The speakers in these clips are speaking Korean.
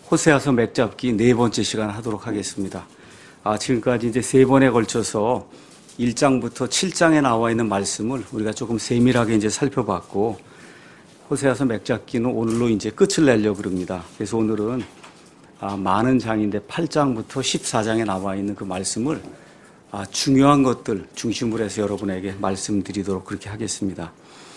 호세아서 맥잡기 네 번째 시간 하도록 하겠습니다. 지금까지 이제 세 번에 걸쳐서 1장부터 7장에 나와 있는 말씀을 우리가 조금 세밀하게 이제 살펴봤고, 호세아서 맥잡기는 오늘로 이제 끝을 내려고 그럽니다. 그래서 오늘은 많은 장인데 8장부터 14장에 나와 있는 그 말씀을 중요한 것들 중심으로 해서 여러분에게 말씀드리도록 그렇게 하겠습니다.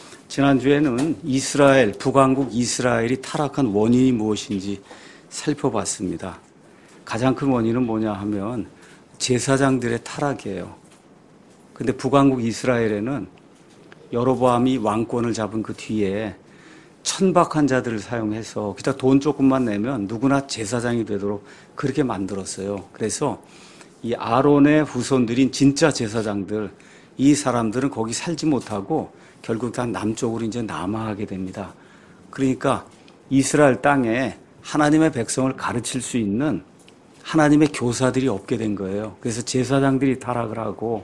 지난주에는 이스라엘, 북왕국 이스라엘이 타락한 원인이 무엇인지 살펴봤습니다. 가장 큰 원인은 뭐냐 하면 제사장들의 타락이에요. 근데 북왕국 이스라엘에는 여로보암이 왕권을 잡은 그 뒤에 천박한 자들을 사용해서 그냥 돈 조금만 내면 누구나 제사장이 되도록 그렇게 만들었어요. 그래서 이 아론의 후손들인 진짜 제사장들, 이 사람들은 거기 살지 못하고 결국 다 남쪽으로 이제 남하하게 됩니다. 그러니까 이스라엘 땅에 하나님의 백성을 가르칠 수 있는 하나님의 교사들이 없게 된 거예요. 그래서 제사장들이 타락을 하고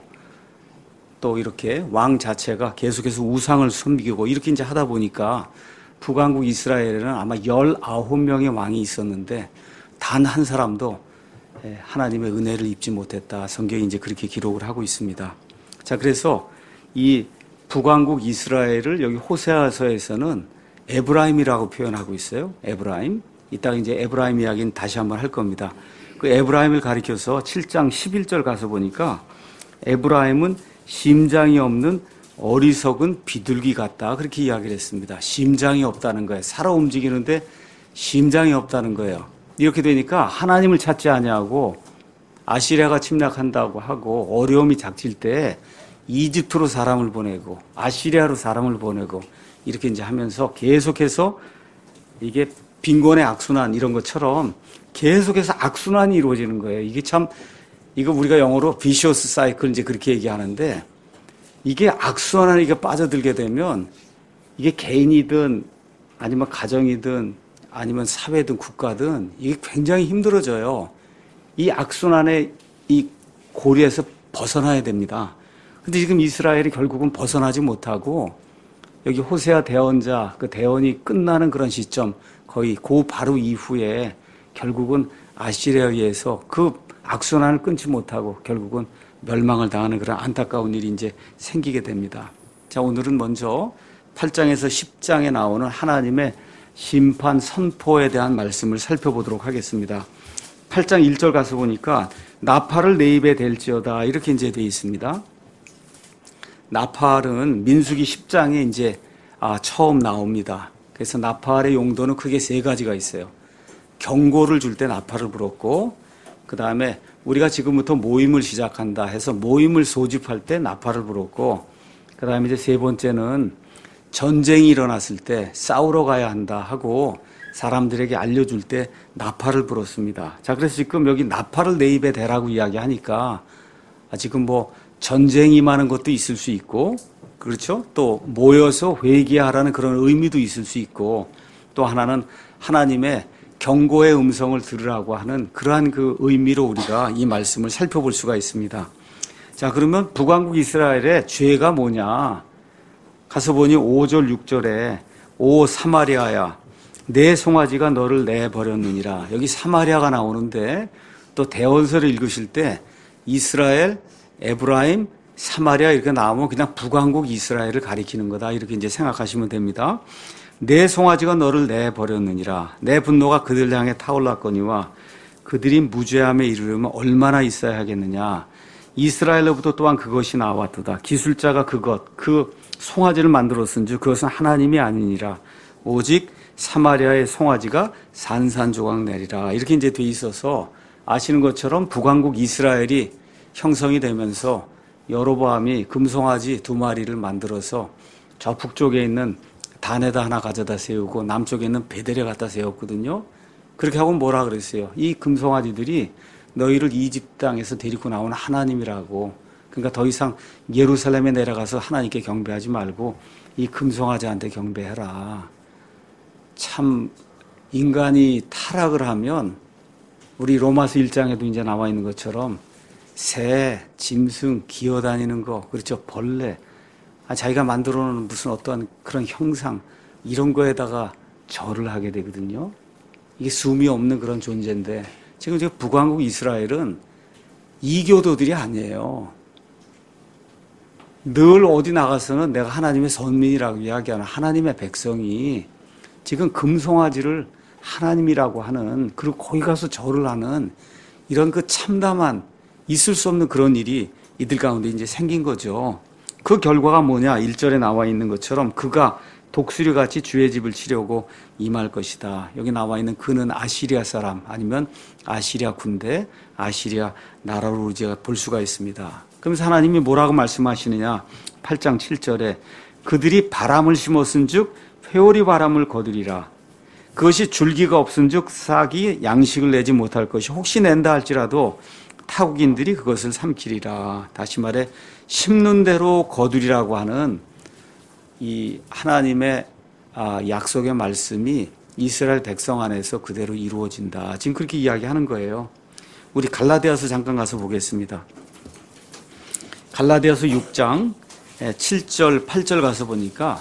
또 이렇게 왕 자체가 계속해서 우상을 섬기고 이렇게 이제 하다 보니까 북왕국 이스라엘에는 아마 19명의 왕이 있었는데 단 한 사람도 하나님의 은혜를 입지 못했다. 성경이 이제 그렇게 기록을 하고 있습니다. 자, 그래서 이 북왕국 이스라엘을 여기 호세아서에서는 에브라임이라고 표현하고 있어요. 에브라임. 이따가 이제 에브라임 이야기는 다시 한번 할 겁니다. 그 에브라임을 가리켜서 7장 11절 가서 보니까 에브라임은 심장이 없는 어리석은 비둘기 같다. 그렇게 이야기를 했습니다. 심장이 없다는 거예요. 살아 움직이는데 심장이 없다는 거예요. 이렇게 되니까 하나님을 찾지 아니하고 아시리아가 침략한다고 하고 어려움이 닥칠 때 이집트로 사람을 보내고 아시리아로 사람을 보내고 이렇게 이제 하면서 계속해서 이게 빈곤의 악순환 이런 것처럼 계속해서 악순환이 이루어지는 거예요. 이게 참, 이거 우리가 영어로 vicious cycle 이제 그렇게 얘기하는데 이게 악순환에 이게 빠져들게 되면 이게 개인이든 아니면 가정이든 아니면 사회든 국가든 이게 굉장히 힘들어져요. 이 악순환의 이 고리에서 벗어나야 됩니다. 근데 지금 이스라엘이 결국은 벗어나지 못하고 여기 호세아 대언자 그 대언이 끝나는 그런 시점 거의 그 바로 이후에 결국은 아시리아에 의해서 그 악순환을 끊지 못하고 결국은 멸망을 당하는 그런 안타까운 일이 이제 생기게 됩니다. 자, 오늘은 먼저 8장에서 10장에 나오는 하나님의 심판 선포에 대한 말씀을 살펴보도록 하겠습니다. 8장 1절 가서 보니까 나팔을 내 입에 댈지어다 이렇게 이제 되어 있습니다. 나팔은 민수기 10장에 이제 처음 나옵니다. 그래서 나팔의 용도는 크게 세 가지가 있어요. 경고를 줄 때 나팔을 불었고, 그 다음에 우리가 지금부터 모임을 시작한다 해서 모임을 소집할 때 나팔을 불었고, 그 다음에 이제 세 번째는 전쟁이 일어났을 때 싸우러 가야 한다 하고 사람들에게 알려줄 때 나팔을 불었습니다. 자, 그래서 지금 여기 나팔을 내 입에 대라고 이야기하니까 지금 뭐 전쟁이 임하는 것도 있을 수 있고, 그렇죠? 또 모여서 회개하라는 그런 의미도 있을 수 있고, 또 하나는 하나님의 경고의 음성을 들으라고 하는 그러한 그 의미로 우리가 이 말씀을 살펴볼 수가 있습니다. 자, 그러면 북왕국 이스라엘의 죄가 뭐냐? 가서 보니 5절 6절에 오 사마리아야 내 송아지가 너를 내버렸느니라. 여기 사마리아가 나오는데 또 대언서를 읽으실 때 이스라엘, 에브라임, 사마리아 이렇게 나오면 그냥 북왕국 이스라엘을 가리키는 거다 이렇게 이제 생각하시면 됩니다. 내 송아지가 너를 내버렸느니라. 내 분노가 그들 향해 타올랐거니와 그들이 무죄함에 이르려면 얼마나 있어야 하겠느냐. 이스라엘로부터 또한 그것이 나왔도다. 기술자가 그 송아지를 만들었은즉 그것은 하나님이 아니니라. 오직 사마리아의 송아지가 산산조각 내리라. 이렇게 이제 돼 있어서 아시는 것처럼 북왕국 이스라엘이 형성이 되면서 여로보암이 금송아지 2마리를 만들어서 저 북쪽에 있는 단에다 하나 가져다 세우고 남쪽에 있는 베델에 갖다 세웠거든요. 그렇게 하고 뭐라 그랬어요? 이 금송아지들이 너희를 이집트 땅에서 데리고 나온 하나님이라고. 그러니까 더 이상 예루살렘에 내려가서 하나님께 경배하지 말고 이 금송아지한테 경배해라. 참 인간이 타락을 하면 우리 로마서 1장에도 이제 나와 있는 것처럼 새, 짐승, 기어다니는 거, 그렇죠? 벌레. 자기가 만들어 놓은 무슨 어떠한 그런 형상, 이런 거에다가 절을 하게 되거든요. 이게 숨이 없는 그런 존재인데 지금 북왕국 이스라엘은 이교도들이 아니에요. 늘 어디 나가서는 내가 하나님의 선민이라고 이야기하는 하나님의 백성이 지금 금송아지를 하나님이라고 하는, 그리고 거기 가서 절을 하는 이런 그 참담한 있을 수 없는 그런 일이 이들 가운데 이제 생긴 거죠. 그 결과가 뭐냐? 1절에 나와 있는 것처럼 그가 독수리같이 주의 집을 치려고 임할 것이다. 여기 나와 있는 그는 아시리아 사람, 아니면 아시리아 군대, 아시리아 나라로 우리가 볼 수가 있습니다. 그러면서 하나님이 뭐라고 말씀하시느냐? 8장 7절에 그들이 바람을 심었은 즉 회오리 바람을 거두리라. 그것이 줄기가 없은 즉 싹이 양식을 내지 못할 것이, 혹시 낸다 할지라도 타국인들이 그것을 삼키리라. 다시 말해 심는 대로 거두리라고 하는 이 하나님의 약속의 말씀이 이스라엘 백성 안에서 그대로 이루어진다. 지금 그렇게 이야기하는 거예요. 우리 갈라디아서 잠깐 가서 보겠습니다. 갈라디아서 6장 7절 8절 가서 보니까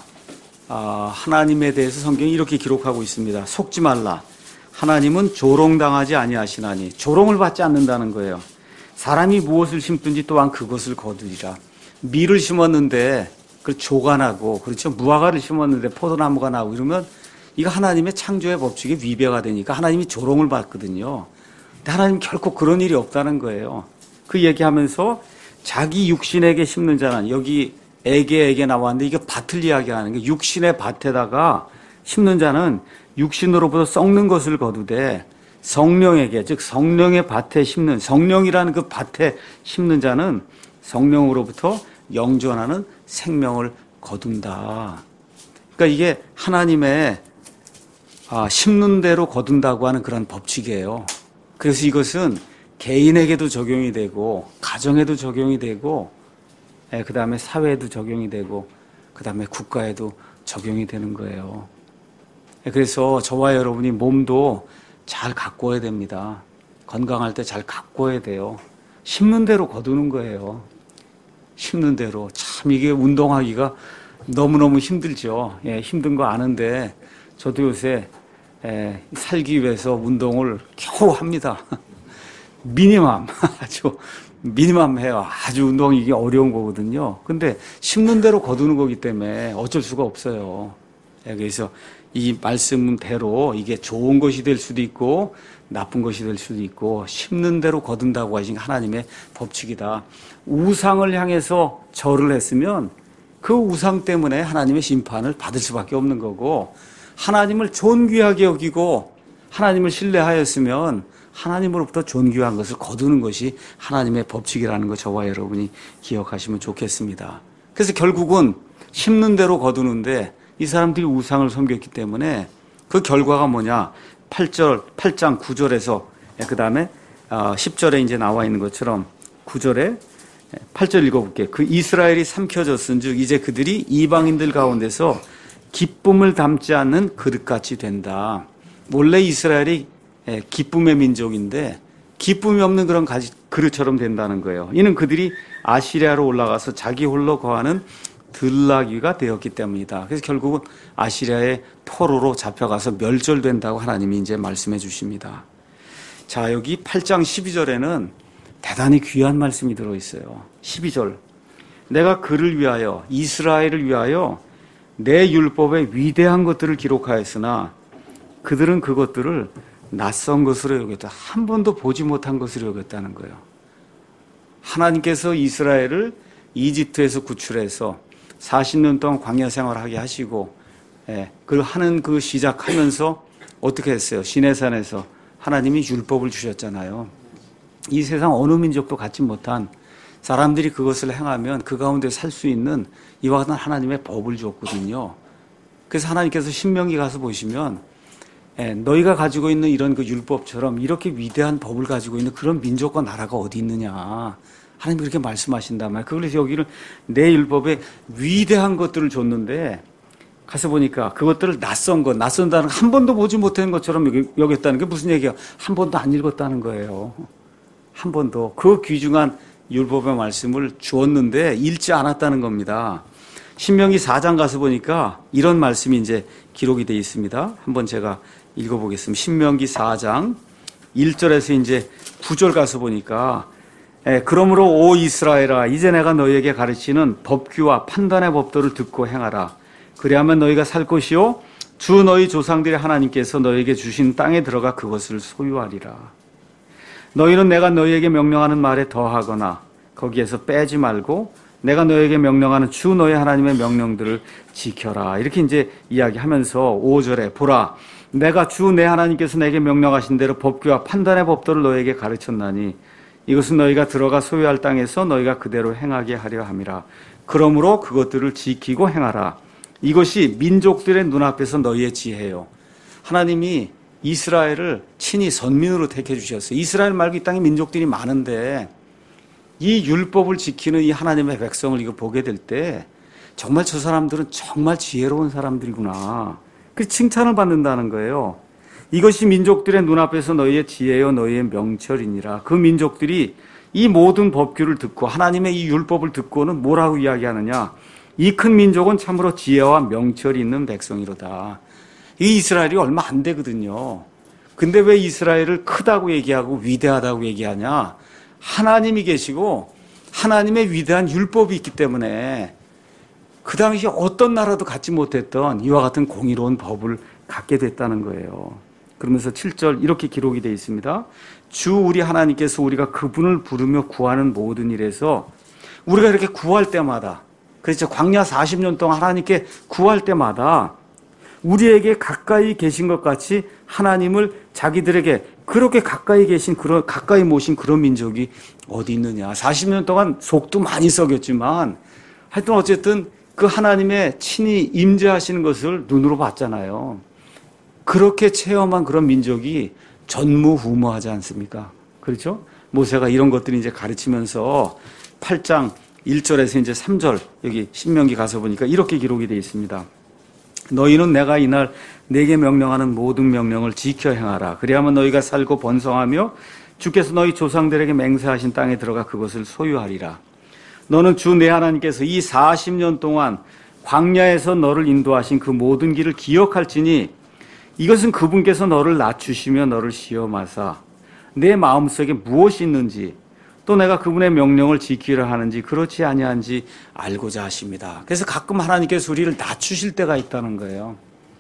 하나님에 대해서 성경이 이렇게 기록하고 있습니다. 속지 말라. 하나님은 조롱당하지 아니하시나니. 조롱을 받지 않는다는 거예요. 사람이 무엇을 심든지 또한 그것을 거두리라. 밀을 심었는데 그 조간하고, 그렇죠, 무화과를 심었는데 포도나무가 나오고 이러면 이거 하나님의 창조의 법칙에 위배가 되니까 하나님이 조롱을 받거든요. 근데 하나님 결코 그런 일이 없다는 거예요. 그 얘기하면서 자기 육신에게 심는 자는, 여기 에게 나왔는데 이게 밭을 이야기하는 게, 육신의 밭에다가 심는 자는 육신으로부터 썩는 것을 거두되 성령에게, 즉 성령의 밭에 심는, 성령이라는 그 밭에 심는 자는 성령으로부터 영존하는 생명을 거둔다. 그러니까 이게 하나님의 심는 대로 거둔다고 하는 그런 법칙이에요. 그래서 이것은 개인에게도 적용이 되고 가정에도 적용이 되고 그 다음에 사회에도 적용이 되고 그 다음에 국가에도 적용이 되는 거예요. 그래서 저와 여러분이 몸도 잘 가꿔야 됩니다. 건강할 때 잘 가꿔야 돼요. 심는 대로 거두는 거예요. 심는 대로. 참 이게 운동하기가 너무너무 힘들죠. 힘든 거 아는데 저도 요새 살기 위해서 운동을 겨우 합니다. 미니멈, 아주 미니멈 해요. 아주 운동이 이게 어려운 거거든요. 근데 심는 대로 거두는 거기 때문에 어쩔 수가 없어요. 그래서 이 말씀대로 이게 좋은 것이 될 수도 있고 나쁜 것이 될 수도 있고, 심는 대로 거둔다고 하신 하나님의 법칙이다. 우상을 향해서 절을 했으면 그 우상 때문에 하나님의 심판을 받을 수밖에 없는 거고, 하나님을 존귀하게 여기고 하나님을 신뢰하였으면 하나님으로부터 존귀한 것을 거두는 것이 하나님의 법칙이라는 거 저와 여러분이 기억하시면 좋겠습니다. 그래서 결국은 심는 대로 거두는데 이 사람들이 우상을 섬겼기 때문에 그 결과가 뭐냐? 8장 9절에서 그 다음에 10절에 이제 나와 있는 것처럼 9절에 8절 읽어볼게요. 그 이스라엘이 삼켜졌은 즉 이제 그들이 이방인들 가운데서 기쁨을 담지 않는 그릇같이 된다. 원래 이스라엘이 기쁨의 민족인데 기쁨이 없는 그런 그릇처럼 된다는 거예요. 이는 그들이 아시리아로 올라가서 자기 홀로 거하는 들나귀가 되었기 때문이다. 그래서 결국은 아시리아의 포로로 잡혀가서 멸절된다고 하나님이 이제 말씀해 주십니다. 자, 여기 8장 12절에는 대단히 귀한 말씀이 들어있어요. 12절. 내가 그를 위하여, 이스라엘을 위하여 내 율법에 위대한 것들을 기록하였으나 그들은 그것들을 낯선 것으로 여겼다. 한 번도 보지 못한 것으로 여겼다는 거예요. 하나님께서 이스라엘을 이집트에서 구출해서 40년 동안 광야 생활하게 하시고, 그걸 하는 그 시작하면서 어떻게 했어요? 시내산에서 하나님이 율법을 주셨잖아요. 이 세상 어느 민족도 갖지 못한, 사람들이 그것을 행하면 그 가운데 살 수 있는 이와 같은 하나님의 법을 줬거든요. 그래서 하나님께서 신명기 가서 보시면 너희가 가지고 있는 이런 그 율법처럼 이렇게 위대한 법을 가지고 있는 그런 민족과 나라가 어디 있느냐. 하나님 그렇게 말씀하신단 말이에요. 그래서 여기를 내 율법에 위대한 것들을 줬는데 가서 보니까 그것들을 낯선다는 한 번도 보지 못한 것처럼 여겼다는 게 무슨 얘기야? 한 번도 안 읽었다는 거예요. 한 번도. 그 귀중한 율법의 말씀을 주었는데 읽지 않았다는 겁니다. 신명기 4장 가서 보니까 이런 말씀이 이제 기록이 되어 있습니다. 한번 제가 읽어보겠습니다. 신명기 4장 1절에서 이제 9절 가서 보니까 그러므로 오 이스라엘아 이제 내가 너희에게 가르치는 법규와 판단의 법도를 듣고 행하라. 그리하면 너희가 살 것이요 주 너희 조상들의 하나님께서 너희에게 주신 땅에 들어가 그것을 소유하리라. 너희는 내가 너희에게 명령하는 말에 더하거나 거기에서 빼지 말고 내가 너희에게 명령하는 주 너희 하나님의 명령들을 지켜라. 이렇게 이제 이야기하면서 5절에 보라 내가 주 내 하나님께서 내게 명령하신 대로 법규와 판단의 법도를 너희에게 가르쳤나니 이것은 너희가 들어가 소유할 땅에서 너희가 그대로 행하게 하려 함이라. 그러므로 그것들을 지키고 행하라. 이것이 민족들의 눈앞에서 너희의 지혜요. 하나님이 이스라엘을 친히 선민으로 택해 주셨어요. 이스라엘 말고 이 땅에 민족들이 많은데 이 율법을 지키는 이 하나님의 백성을 이거 보게 될 때 정말 저 사람들은 정말 지혜로운 사람들이구나. 그 칭찬을 받는다는 거예요. 이것이 민족들의 눈앞에서 너희의 지혜요 너희의 명철이니라. 그 민족들이 이 모든 법규를 듣고 하나님의 이 율법을 듣고는 뭐라고 이야기하느냐. 이 큰 민족은 참으로 지혜와 명철이 있는 백성이로다. 이 이스라엘이 얼마 안 되거든요. 근데 왜 이스라엘을 크다고 얘기하고 위대하다고 얘기하냐. 하나님이 계시고 하나님의 위대한 율법이 있기 때문에 그 당시 어떤 나라도 갖지 못했던 이와 같은 공의로운 법을 갖게 됐다는 거예요. 그러면서 7절 이렇게 기록이 되어 있습니다. 주 우리 하나님께서 우리가 그분을 부르며 구하는 모든 일에서 우리가 이렇게 구할 때마다 그렇죠. 광야 40년 동안 하나님께 구할 때마다 우리에게 가까이 계신 것 같이 하나님을 자기들에게 그렇게 가까이 계신 가까이 모신 그런 민족이 어디 있느냐. 40년 동안 속도 많이 썩였지만 하여튼 어쨌든 그 하나님의 친히 임재하시는 것을 눈으로 봤잖아요. 그렇게 체험한 그런 민족이 전무후무하지 않습니까? 그렇죠? 모세가 이런 것들을 이제 가르치면서 8장 1절에서 이제 3절 여기 신명기 가서 보니까 이렇게 기록이 되어 있습니다. 너희는 내가 이날 내게 명령하는 모든 명령을 지켜 행하라. 그리하면 너희가 살고 번성하며 주께서 너희 조상들에게 맹세하신 땅에 들어가 그것을 소유하리라. 너는 주 내 하나님께서 이 40년 동안 광야에서 너를 인도하신 그 모든 길을 기억할지니 이것은 그분께서 너를 낮추시며 너를 시험하사 내 마음속에 무엇이 있는지 또 내가 그분의 명령을 지키려 하는지 그렇지 아니한지 알고자 하십니다. 그래서 가끔 하나님께서 우리를 낮추실 때가 있다는 거예요.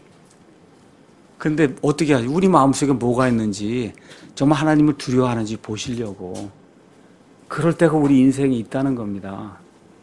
그런데 어떻게 하지? 우리 마음속에 뭐가 있는지 정말 하나님을 두려워하는지 보시려고 그럴 때가 우리 인생에 있다는 겁니다.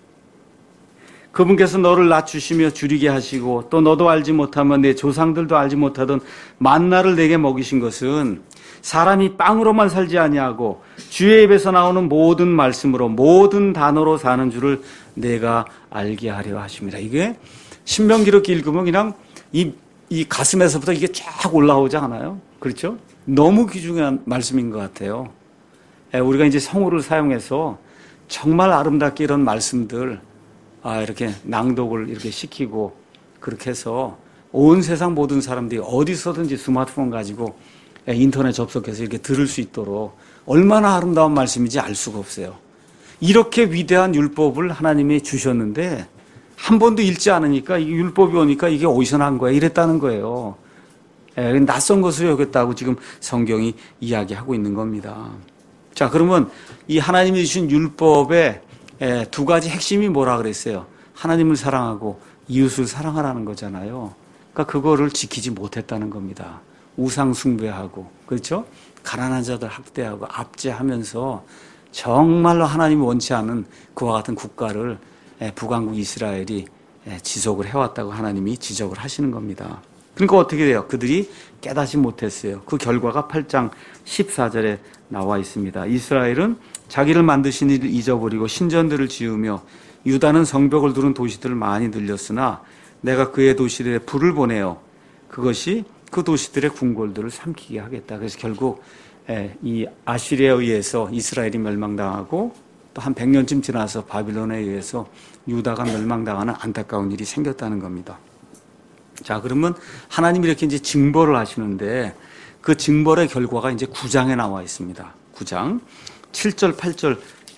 그분께서 너를 낮추시며 줄이게 하시고 또 너도 알지 못하면 내 조상들도 알지 못하던 만나를 내게 먹이신 것은 사람이 빵으로만 살지 아니하고 주의 입에서 나오는 모든 말씀으로 모든 단어로 사는 줄을 내가 알게 하려 하십니다. 이게 신명기를 이렇게 읽으면 그냥 이 가슴에서부터 이게 쫙 올라오지 않아요? 그렇죠? 너무 귀중한 말씀인 것 같아요. 우리가 이제 성호를 사용해서 정말 아름답게 이런 말씀들 이렇게 낭독을 이렇게 시키고 그렇게 해서 온 세상 모든 사람들이 어디서든지 스마트폰 가지고 인터넷 접속해서 이렇게 들을 수 있도록 얼마나 아름다운 말씀인지 알 수가 없어요. 이렇게 위대한 율법을 하나님이 주셨는데 한 번도 읽지 않으니까 이 율법이 오니까 이게 어디서 난 거야 이랬다는 거예요. 낯선 것으로 여겼다고 지금 성경이 이야기하고 있는 겁니다. 자, 그러면 이 하나님이 주신 율법의 두 가지 핵심이 뭐라 그랬어요? 하나님을 사랑하고 이웃을 사랑하라는 거잖아요. 그러니까 그거를 지키지 못했다는 겁니다. 우상 숭배하고 그렇죠? 가난한 자들 학대하고 압제하면서 정말로 하나님이 원치 않은 그와 같은 국가를 북왕국 이스라엘이 지속을 해왔다고 하나님이 지적을 하시는 겁니다. 그러니까 어떻게 돼요? 그들이 깨닫지 못했어요. 그 결과가 8장 14절에 나와 있습니다. 이스라엘은 자기를 만드신 이를 잊어버리고 신전들을 지으며 유다는 성벽을 두른 도시들을 많이 늘렸으나 내가 그의 도시들에 불을 보내어 그것이 그 도시들의 궁궐들을 삼키게 하겠다. 그래서 결국 이 아시리아에 의해서 이스라엘이 멸망당하고 또 한 100년쯤 지나서 바빌론에 의해서 유다가 멸망당하는 안타까운 일이 생겼다는 겁니다. 자, 그러면 하나님이 이렇게 이제 징벌을 하시는데 그 징벌의 결과가 이제 9장에 나와 있습니다. 9장 7절 8절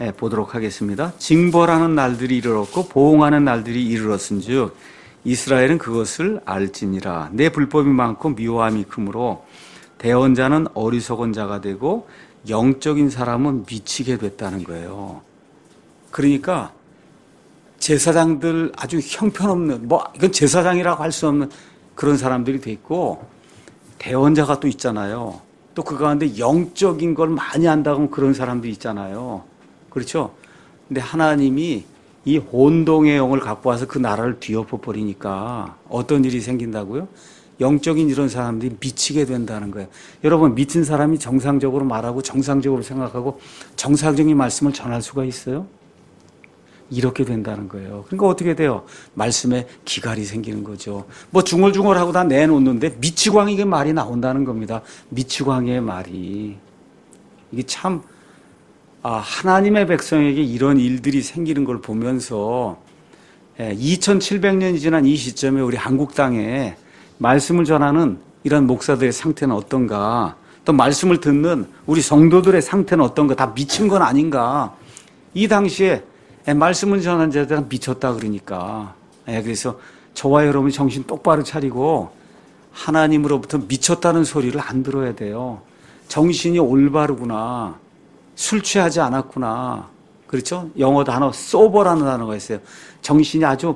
보도록 하겠습니다. 징벌하는 날들이 이르렀고 보응하는 날들이 이르렀은즉 이스라엘은 그것을 알지니라. 내 불법이 많고 미워함이 크므로 대언자는 어리석은 자가 되고 영적인 사람은 미치게 됐다는 거예요. 그러니까 제사장들 아주 형편없는, 이건 제사장이라고 할 수 없는 그런 사람들이 돼 있고, 대언자가 또 있잖아요. 또 그 가운데 영적인 걸 많이 안다고 하면 그런 사람들이 있잖아요. 그렇죠? 근데 하나님이 이 혼동의 영을 갖고 와서 그 나라를 뒤엎어 버리니까 어떤 일이 생긴다고요? 영적인 이런 사람들이 미치게 된다는 거예요. 여러분, 미친 사람이 정상적으로 말하고 정상적으로 생각하고 정상적인 말씀을 전할 수가 있어요? 이렇게 된다는 거예요. 그러니까 어떻게 돼요? 말씀에 기갈이 생기는 거죠. 중얼중얼하고 다 내놓는데 미치광이의 말이 나온다는 겁니다. 미치광이의 말이. 이게 참 하나님의 백성에게 이런 일들이 생기는 걸 보면서 2700년이 지난 이 시점에 우리 한국 땅에 말씀을 전하는 이런 목사들의 상태는 어떤가, 또 말씀을 듣는 우리 성도들의 상태는 어떤가, 다 미친 건 아닌가. 이 당시에 말씀을 전하는 자들은 미쳤다 그러니까. 그래서 저와 여러분이 정신 똑바로 차리고 하나님으로부터 미쳤다는 소리를 안 들어야 돼요. 정신이 올바르구나. 술 취하지 않았구나. 그렇죠? 영어 단어 소버라는 단어가 있어요. 정신이 아주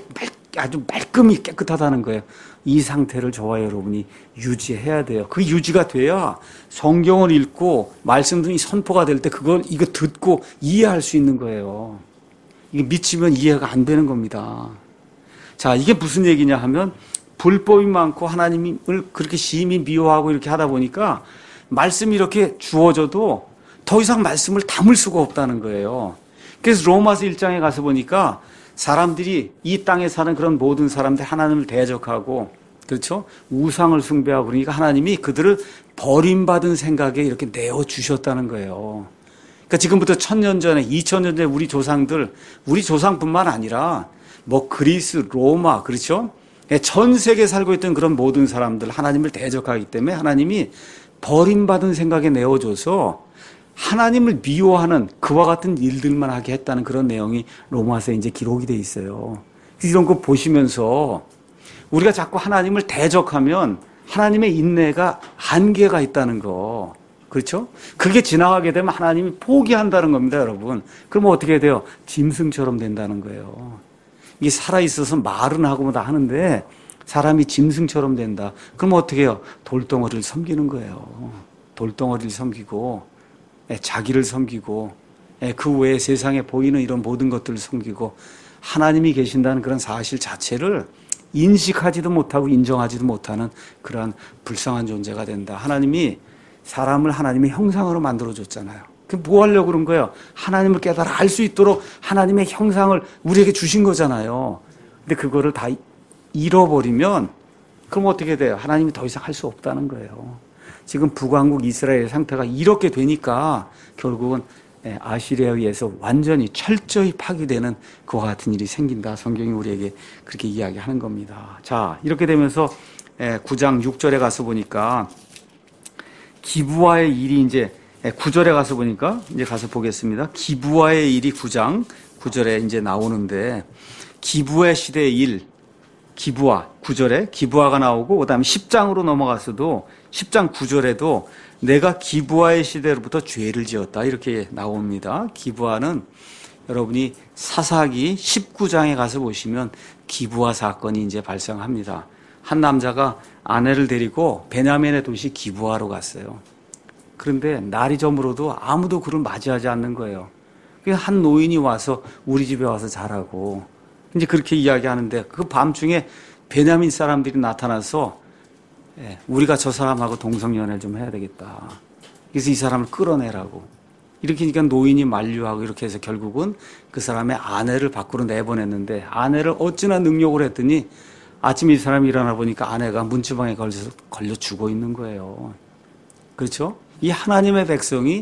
말끔히 깨끗하다는 거예요. 이 상태를 저와 여러분이 유지해야 돼요. 그 유지가 돼야 성경을 읽고 말씀이 선포가 될 때 이거 듣고 이해할 수 있는 거예요. 이게 미치면 이해가 안 되는 겁니다. 자, 이게 무슨 얘기냐 하면 불법이 많고 하나님을 그렇게 심히 미워하고 이렇게 하다 보니까 말씀이 이렇게 주어져도 더 이상 말씀을 담을 수가 없다는 거예요. 그래서 로마서 1장에 가서 보니까 사람들이 이 땅에 사는 그런 모든 사람들 하나님을 대적하고, 그렇죠? 우상을 숭배하고, 그러니까 하나님이 그들을 버림받은 생각에 이렇게 내어주셨다는 거예요. 그러니까 지금부터 1000년 전에, 2000년 전에 우리 조상들, 우리 조상뿐만 아니라 그리스, 로마, 그렇죠? 전 세계에 살고 있던 그런 모든 사람들 하나님을 대적하기 때문에 하나님이 버림받은 생각에 내어줘서 하나님을 미워하는 그와 같은 일들만 하게 했다는 그런 내용이 로마서에 이제 기록이 돼 있어요. 이런 거 보시면서 우리가 자꾸 하나님을 대적하면 하나님의 인내가 한계가 있다는 거. 그렇죠? 그게 지나가게 되면 하나님이 포기한다는 겁니다, 여러분. 그러면 어떻게 돼요? 짐승처럼 된다는 거예요. 이게 살아있어서 말은 하고 다 하는데 사람이 짐승처럼 된다. 그러면 어떻게 해요? 돌덩어리를 섬기는 거예요. 돌덩어리를 섬기고 자기를 섬기고 그 외에 세상에 보이는 이런 모든 것들을 섬기고 하나님이 계신다는 그런 사실 자체를 인식하지도 못하고 인정하지도 못하는 그러한 불쌍한 존재가 된다. 하나님이 사람을 하나님의 형상으로 만들어줬잖아요. 뭐 하려고 그런 거예요? 하나님을 깨달아 알 수 있도록 하나님의 형상을 우리에게 주신 거잖아요. 근데 그거를 다 잃어버리면 그럼 어떻게 돼요? 하나님이 더 이상 할 수 없다는 거예요. 지금 북왕국 이스라엘의 상태가 이렇게 되니까 결국은 아시리아에 의해서 완전히 철저히 파괴되는 그와 같은 일이 생긴다. 성경이 우리에게 그렇게 이야기하는 겁니다. 자, 이렇게 되면서 9장 6절에 가서 보니까 기브와의 일이 이제 9절에 가서 보니까 이제 가서 보겠습니다. 기브와의 일이 9장 9절에 이제 나오는데 기브와 시대의 일, 기브와 9절에 기브와가 나오고 그다음에 10장으로 넘어가서도 10장 9절에도 내가 기브와의 시대로부터 죄를 지었다 이렇게 나옵니다. 기브와는 여러분이 사사기 19장에 가서 보시면 기브와 사건이 이제 발생합니다. 한 남자가 아내를 데리고 베냐민의 도시 기브와로 갔어요. 그런데 날이 저물어도 아무도 그를 맞이하지 않는 거예요. 한 노인이 와서 우리 집에 와서 자라고 이제 그렇게 이야기하는데 그 밤중에 베냐민 사람들이 나타나서 우리가 저 사람하고 동성연애를 좀 해야 되겠다. 그래서 이 사람을 끌어내라고. 이렇게 하니까 노인이 만류하고 이렇게 해서 결국은 그 사람의 아내를 밖으로 내보냈는데 아내를 어찌나 능욕을 했더니 아침에 이 사람이 일어나 보니까 아내가 문지방에 걸려 죽어 있는 거예요. 그렇죠? 이 하나님의 백성이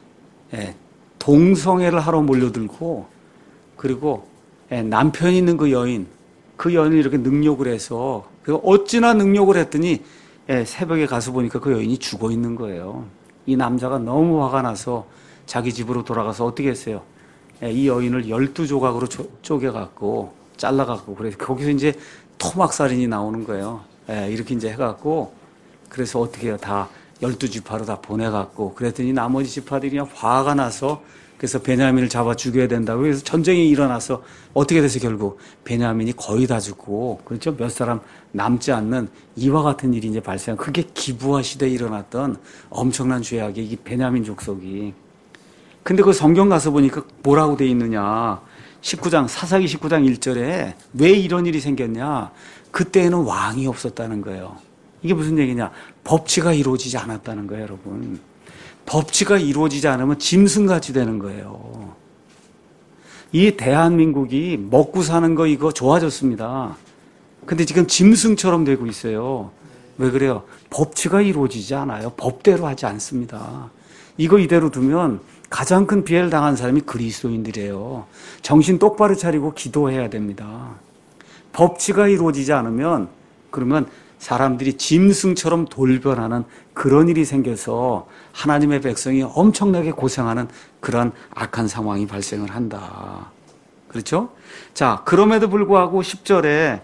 동성애를 하러 몰려들고 그리고 남편이 있는 그 여인을 이렇게 능욕을 해서 어찌나 능욕을 했더니 새벽에 가서 보니까 그 여인이 죽어 있는 거예요. 이 남자가 너무 화가 나서 자기 집으로 돌아가서 어떻게 했어요? 이 여인을 12조각으로 쪼개갖고 잘라갖고 그래서 거기서 이제 토막살인이 나오는 거예요. 이렇게 이제 해갖고 그래서 어떻게 해요? 다 12지파로 다 보내갖고 그랬더니 나머지 지파들이 그냥 화가 나서 그래서 베냐민을 잡아 죽여야 된다고 그래서 전쟁이 일어나서 어떻게 돼서 결국 베냐민이 거의 다 죽고 그렇죠? 몇 사람 남지 않는 이와 같은 일이 이제 발생. 그게 기브아 시대에 일어났던 엄청난 죄악이 이 베냐민 족속이. 근데 그 성경 가서 보니까 뭐라고 돼 있느냐? 19장 사사기 19장 1절에 왜 이런 일이 생겼냐? 그때에는 왕이 없었다는 거예요. 이게 무슨 얘기냐? 법치가 이루어지지 않았다는 거예요, 여러분. 법치가 이루어지지 않으면 짐승같이 되는 거예요. 이 대한민국이 먹고 사는 거 이거 좋아졌습니다. 근데 지금 짐승처럼 되고 있어요. 왜 그래요? 법치가 이루어지지 않아요. 법대로 하지 않습니다. 이거 이대로 두면 가장 큰 피해를 당한 사람이 그리스도인들이에요. 정신 똑바로 차리고 기도해야 됩니다. 법치가 이루어지지 않으면 그러면 사람들이 짐승처럼 돌변하는 그런 일이 생겨서 하나님의 백성이 엄청나게 고생하는 그런 악한 상황이 발생을 한다. 그렇죠? 자, 그럼에도 불구하고 10절에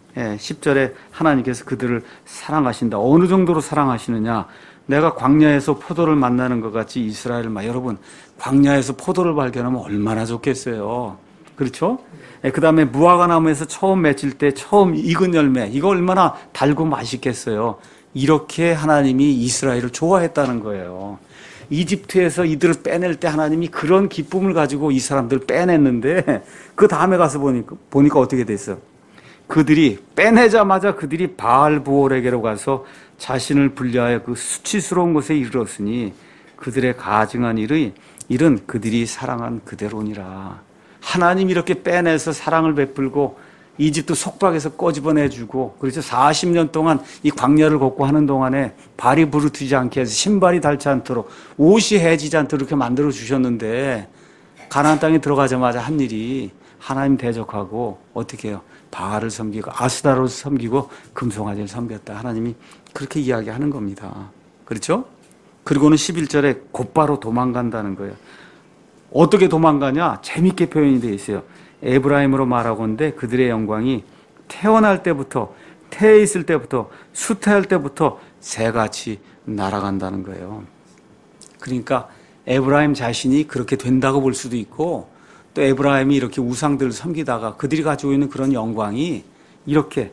하나님께서 그들을 사랑하신다. 어느 정도로 사랑하시느냐? 내가 광야에서 포도를 만나는 것 같이 이스라엘을 여러분, 광야에서 포도를 발견하면 얼마나 좋겠어요. 그렇죠? 그 다음에 무화과나무에서 처음 맺힐 때 처음 익은 열매, 이거 얼마나 달고 맛있겠어요. 이렇게 하나님이 이스라엘을 좋아했다는 거예요. 이집트에서 이들을 빼낼 때 하나님이 그런 기쁨을 가지고 이 사람들을 빼냈는데 그 다음에 가서 보니까 어떻게 됐어요? 그들이 빼내자마자 그들이 바알부올에게로 가서 자신을 분리하여 그 수치스러운 곳에 이르렀으니 그들의 가증한 일은 그들이 사랑한 그대로니라. 하나님 이렇게 빼내서 사랑을 베풀고 이집트 속박에서 꺼집어내주고 그래서 40년 동안 이 광야를 걷고 하는 동안에 발이 부르트지 않게 해서 신발이 닳지 않도록 옷이 해지지 않도록 이렇게 만들어 주셨는데 가나안 땅에 들어가자마자 한 일이 하나님 대적하고 어떻게 해요? 바알을 섬기고 아스다로를 섬기고 금송아지를 섬겼다. 하나님이 그렇게 이야기하는 겁니다. 그렇죠? 그리고는 11절에 곧바로 도망간다는 거예요. 어떻게 도망가냐? 재밌게 표현이 되어 있어요. 에브라임으로 말하건대 그들의 영광이 태어날 때부터 태에 있을 때부터 수태할 때부터 새같이 날아간다는 거예요. 그러니까 에브라임 자신이 그렇게 된다고 볼 수도 있고 또 에브라임이 이렇게 우상들을 섬기다가 그들이 가지고 있는 그런 영광이 이렇게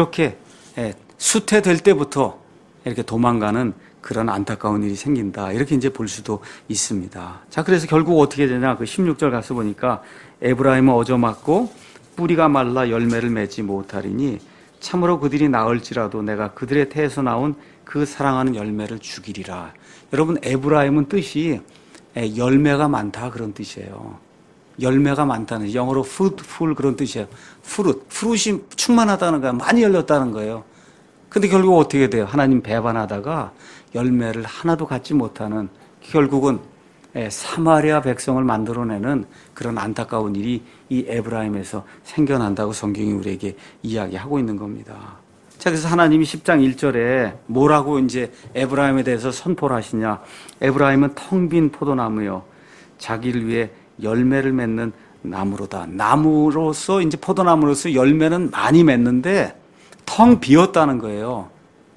수태될 때부터 이렇게 도망가는 그런 안타까운 일이 생긴다. 이렇게 이제 볼 수도 있습니다. 자, 그래서 결국 어떻게 되냐? 그 16절 가서 보니까 에브라임은 얻어맞고 뿌리가 말라 열매를 맺지 못하리니 참으로 그들이 나을지라도 내가 그들의 태에서 나온 그 사랑하는 열매를 죽이리라. 여러분, 에브라임은 뜻이 열매가 많다 그런 뜻이에요. 열매가 많다는 영어로 fruitful 그런 뜻이에요. fruit이 충만하다는 거예요. 많이 열렸다는 거예요. 근데 결국 어떻게 돼요? 하나님 배반하다가 열매를 하나도 갖지 못하는 결국은 사마리아 백성을 만들어내는 그런 안타까운 일이 이 에브라임에서 생겨난다고 성경이 우리에게 이야기하고 있는 겁니다. 자, 그래서 하나님이 10장 1절에 뭐라고 이제 에브라임에 대해서 선포를 하시냐? 에브라임은 텅 빈 포도나무요. 자기를 위해 열매를 맺는 나무로다. 나무로서 이제 포도나무로서 열매는 많이 맺는데 텅 비었다는 거예요.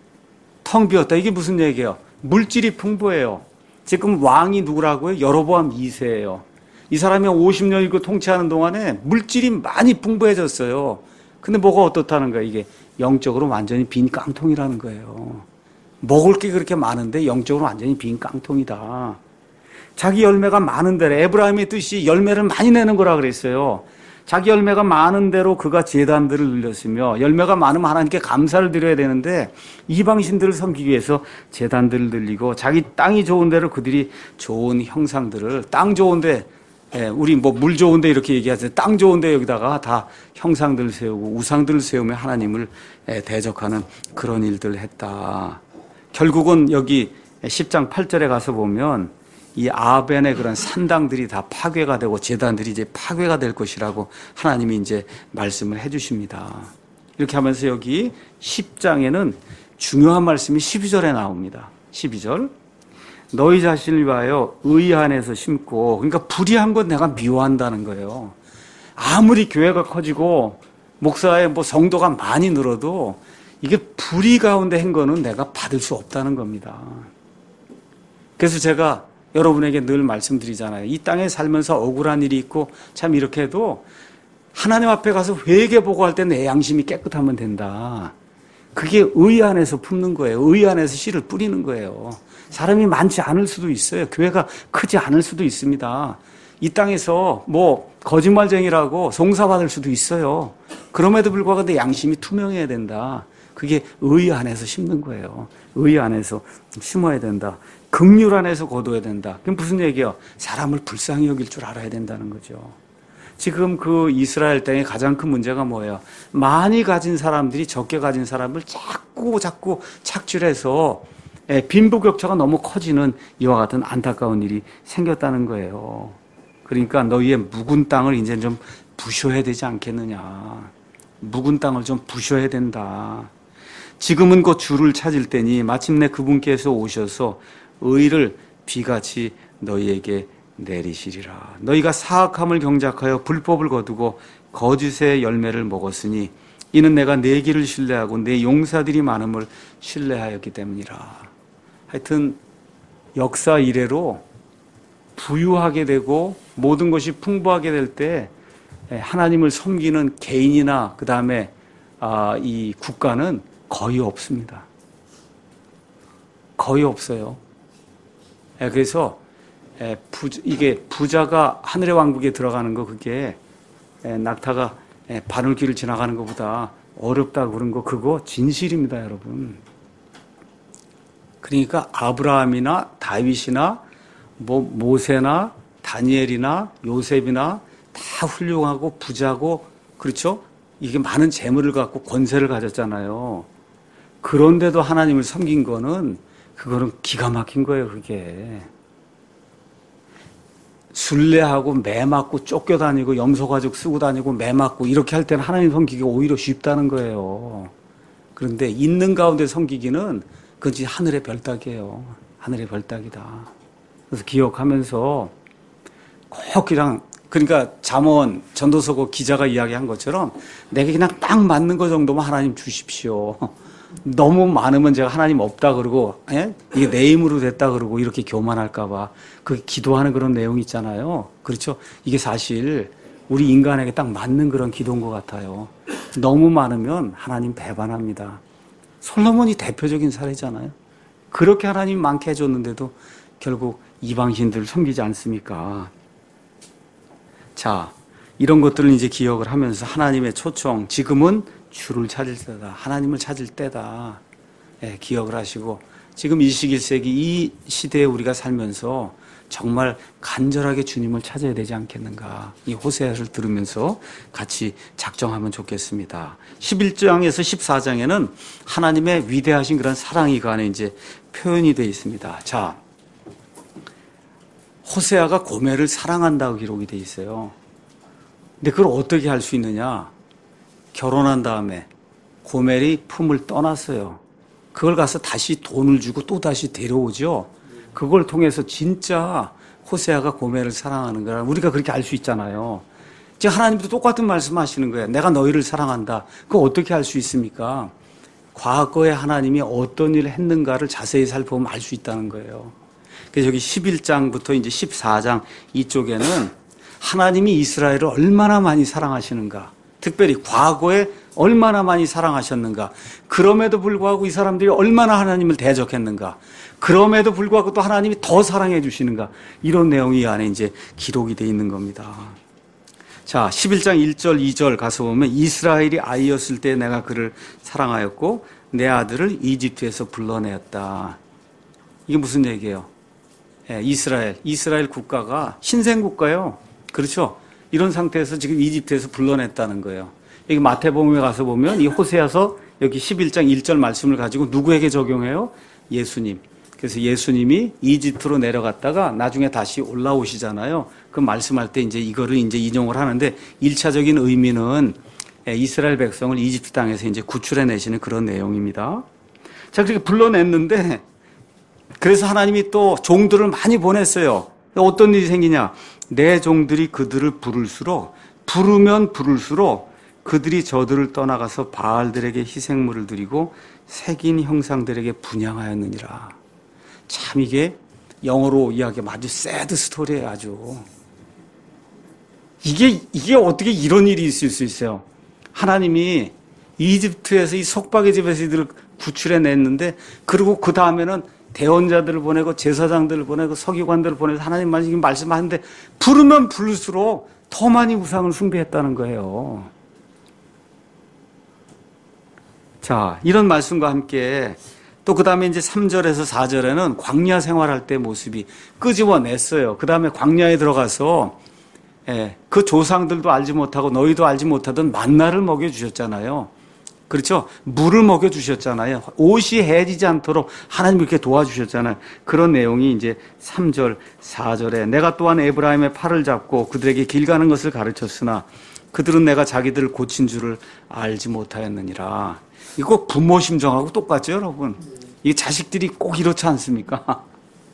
텅 비었다. 이게 무슨 얘기예요? 물질이 풍부해요. 지금 왕이 누구라고요? 여로보암 2세예요. 이 사람이 50년 이고 통치하는 동안에 물질이 많이 풍부해졌어요. 근데 뭐가 어떻다는 거예요? 이게 영적으로 완전히 빈 깡통이라는 거예요. 먹을 게 그렇게 많은데 영적으로 완전히 빈 깡통이다. 자기 열매가 많은 대로 에브라임의 뜻이 열매를 많이 내는 거라 그랬어요. 자기 열매가 많은 대로 그가 제단들을 늘렸으며 열매가 많으면 하나님께 감사를 드려야 되는데 이방신들을 섬기기 위해서 제단들을 늘리고 자기 땅이 좋은 대로 그들이 좋은 형상들을 땅 좋은데 우리 뭐 물 좋은데 이렇게 얘기하세요. 땅 좋은데 여기다가 다 형상들을 세우고 우상들을 세우며 하나님을 대적하는 그런 일들을 했다. 결국은 여기 10장 8절에 가서 보면 이 아벤의 그런 산당들이 다 파괴가 되고 제단들이 이제 파괴가 될 것이라고 하나님이 이제 말씀을 해 주십니다. 이렇게 하면서 여기 10장에는 중요한 말씀이 12절에 나옵니다. 12절. 너희 자신을 위하여 의 안에서 심고, 그러니까 불의한 건 내가 미워한다는 거예요. 아무리 교회가 커지고 목사의 성도가 많이 늘어도 이게 불의 가운데 한 거는 내가 받을 수 없다는 겁니다. 그래서 제가 여러분에게 늘 말씀드리잖아요. 이 땅에 살면서 억울한 일이 있고 참 이렇게 해도 하나님 앞에 가서 회개 보고할 때 내 양심이 깨끗하면 된다. 그게 의 안에서 품는 거예요. 의 안에서 씨를 뿌리는 거예요. 사람이 많지 않을 수도 있어요. 교회가 크지 않을 수도 있습니다. 이 땅에서 거짓말쟁이라고 송사받을 수도 있어요. 그럼에도 불구하고 내 양심이 투명해야 된다. 그게 의 안에서 심는 거예요. 의 안에서 심어야 된다. 긍휼 안에서 거둬야 된다. 그럼 무슨 얘기예요? 사람을 불쌍히 여길 줄 알아야 된다는 거죠. 지금 그 이스라엘 땅의 가장 큰 문제가 뭐예요? 많이 가진 사람들이 적게 가진 사람을 자꾸 착취해서 빈부격차가 너무 커지는 이와 같은 안타까운 일이 생겼다는 거예요. 그러니까 너희의 묵은 땅을 이제 좀 부셔야 되지 않겠느냐. 묵은 땅을 좀 부셔야 된다. 지금은 곧 주를 찾을 때니 마침내 그분께서 오셔서 의를 비같이 너희에게 내리시리라. 너희가 사악함을 경작하여 불법을 거두고 거짓의 열매를 먹었으니 이는 내가 내 길을 신뢰하고 내 용사들이 많음을 신뢰하였기 때문이라. 하여튼 역사 이래로 부유하게 되고 모든 것이 풍부하게 될 때 하나님을 섬기는 개인이나 그 다음에 이 국가는 거의 없습니다. 거의 없어요. 그래서 이게 부자가 하늘의 왕국에 들어가는 거, 그게 낙타가 바늘길을 지나가는 것보다 어렵다고 그런 거, 그거 진실입니다, 여러분. 그러니까 아브라함이나 다윗이나 모세나 다니엘이나 요셉이나 다 훌륭하고 부자고, 그렇죠? 이게 많은 재물을 갖고 권세를 가졌잖아요. 그런데도 하나님을 섬긴 거는, 그거는 기가 막힌 거예요, 그게. 순례하고 매 맞고 쫓겨다니고 염소가죽 쓰고 다니고 매 맞고 이렇게 할 때는 하나님 섬기기가 오히려 쉽다는 거예요. 그런데 있는 가운데 섬기기는 그것이 하늘의 별따기예요. 하늘의 별따기다. 그래서 기억하면서 꼭 그러니까 잠언 전도서 기자가 이야기한 것처럼 내게 그냥 딱 맞는 거 정도만 하나님 주십시오. 너무 많으면 제가 하나님 없다 그러고, 이게 내 힘으로 됐다 그러고 이렇게 교만할까 봐 그 기도하는 그런 내용이 있잖아요. 그렇죠? 이게 사실 우리 인간에게 딱 맞는 그런 기도인 것 같아요. 너무 많으면 하나님 배반합니다. 솔로몬이 대표적인 사례잖아요. 그렇게 하나님 많게 해줬는데도 결국 이방신들을 섬기지 않습니까? 자, 이런 것들을 이제 기억을 하면서 하나님의 초청, 지금은 주를 찾을 때다. 하나님을 찾을 때다. 기억을 하시고, 지금 21세기 이 시대에 우리가 살면서 정말 간절하게 주님을 찾아야 되지 않겠는가. 이 호세아를 들으면서 같이 작정하면 좋겠습니다. 11장에서 14장에는 하나님의 위대하신 그런 사랑이 그 안에 이제 표현이 되어 있습니다. 자, 호세아가 고멜을 사랑한다고 기록이 되어 있어요. 근데 그걸 어떻게 할 수 있느냐? 결혼한 다음에 고멜이 품을 떠났어요. 그걸 가서 다시 돈을 주고 또 다시 데려오죠. 그걸 통해서 진짜 호세아가 고멜을 사랑하는 거라 우리가 그렇게 알 수 있잖아요. 지금 하나님도 똑같은 말씀하시는 거예요. 내가 너희를 사랑한다. 그거 어떻게 알 수 있습니까? 과거에 하나님이 어떤 일을 했는가를 자세히 살펴보면 알 수 있다는 거예요. 그래서 여기 11장부터 이제 14장 이쪽에는 하나님이 이스라엘을 얼마나 많이 사랑하시는가, 특별히 과거에 얼마나 많이 사랑하셨는가, 그럼에도 불구하고 이 사람들이 얼마나 하나님을 대적했는가, 그럼에도 불구하고 또 하나님이 더 사랑해 주시는가, 이런 내용이 이 안에 이제 기록이 되어 있는 겁니다. 자, 11장 1절 2절 가서 보면 이스라엘이 아이였을 때 내가 그를 사랑하였고 내 아들을 이집트에서 불러내었다. 이게 무슨 얘기예요? 이스라엘 국가가 신생국가예요. 그렇죠? 이런 상태에서 지금 이집트에서 불러냈다는 거예요. 여기 마태복음에 가서 보면 이 호세아서 여기 11장 1절 말씀을 가지고 누구에게 적용해요? 예수님. 그래서 예수님이 이집트로 내려갔다가 나중에 다시 올라오시잖아요. 그 말씀할 때 이제 이거를 이제 인용을 하는데 1차적인 의미는 이스라엘 백성을 이집트 땅에서 이제 구출해 내시는 그런 내용입니다. 자, 그렇게 불러냈는데 그래서 하나님이 또 종들을 많이 보냈어요. 어떤 일이 생기냐? 내 종들이 그들을 부르면 부를수록 그들이 저들을 떠나가서 바알들에게 희생물을 드리고 새긴 형상들에게 분향하였느니라. 참 이게 영어로 이야기하면 아주 새드 스토리예요. 아주. 이게 어떻게 이런 일이 있을 수 있어요? 하나님이 이집트에서 이 속박의 집에서 이들을 구출해냈는데, 그리고 그 다음에는 대언자들을 보내고 제사장들을 보내고 서기관들을 보내서 하나님만 지금 말씀하는데 부르면 부를수록 더 많이 우상을 숭배했다는 거예요. 자, 이런 말씀과 함께 또 그 다음에 이제 3절에서 4절에는 광야 생활할 때 모습이 끄집어냈어요. 그 다음에 광야에 들어가서 그 조상들도 알지 못하고 너희도 알지 못하던 만나를 먹여주셨잖아요. 그렇죠? 물을 먹여주셨잖아요. 옷이 해지지 않도록 하나님 이렇게 도와주셨잖아요. 그런 내용이 이제 3절, 4절에 내가 또한 에브라임의 팔을 잡고 그들에게 길 가는 것을 가르쳤으나 그들은 내가 자기들을 고친 줄을 알지 못하였느니라. 이거 부모 심정하고 똑같죠, 여러분? 이 자식들이 꼭 이렇지 않습니까?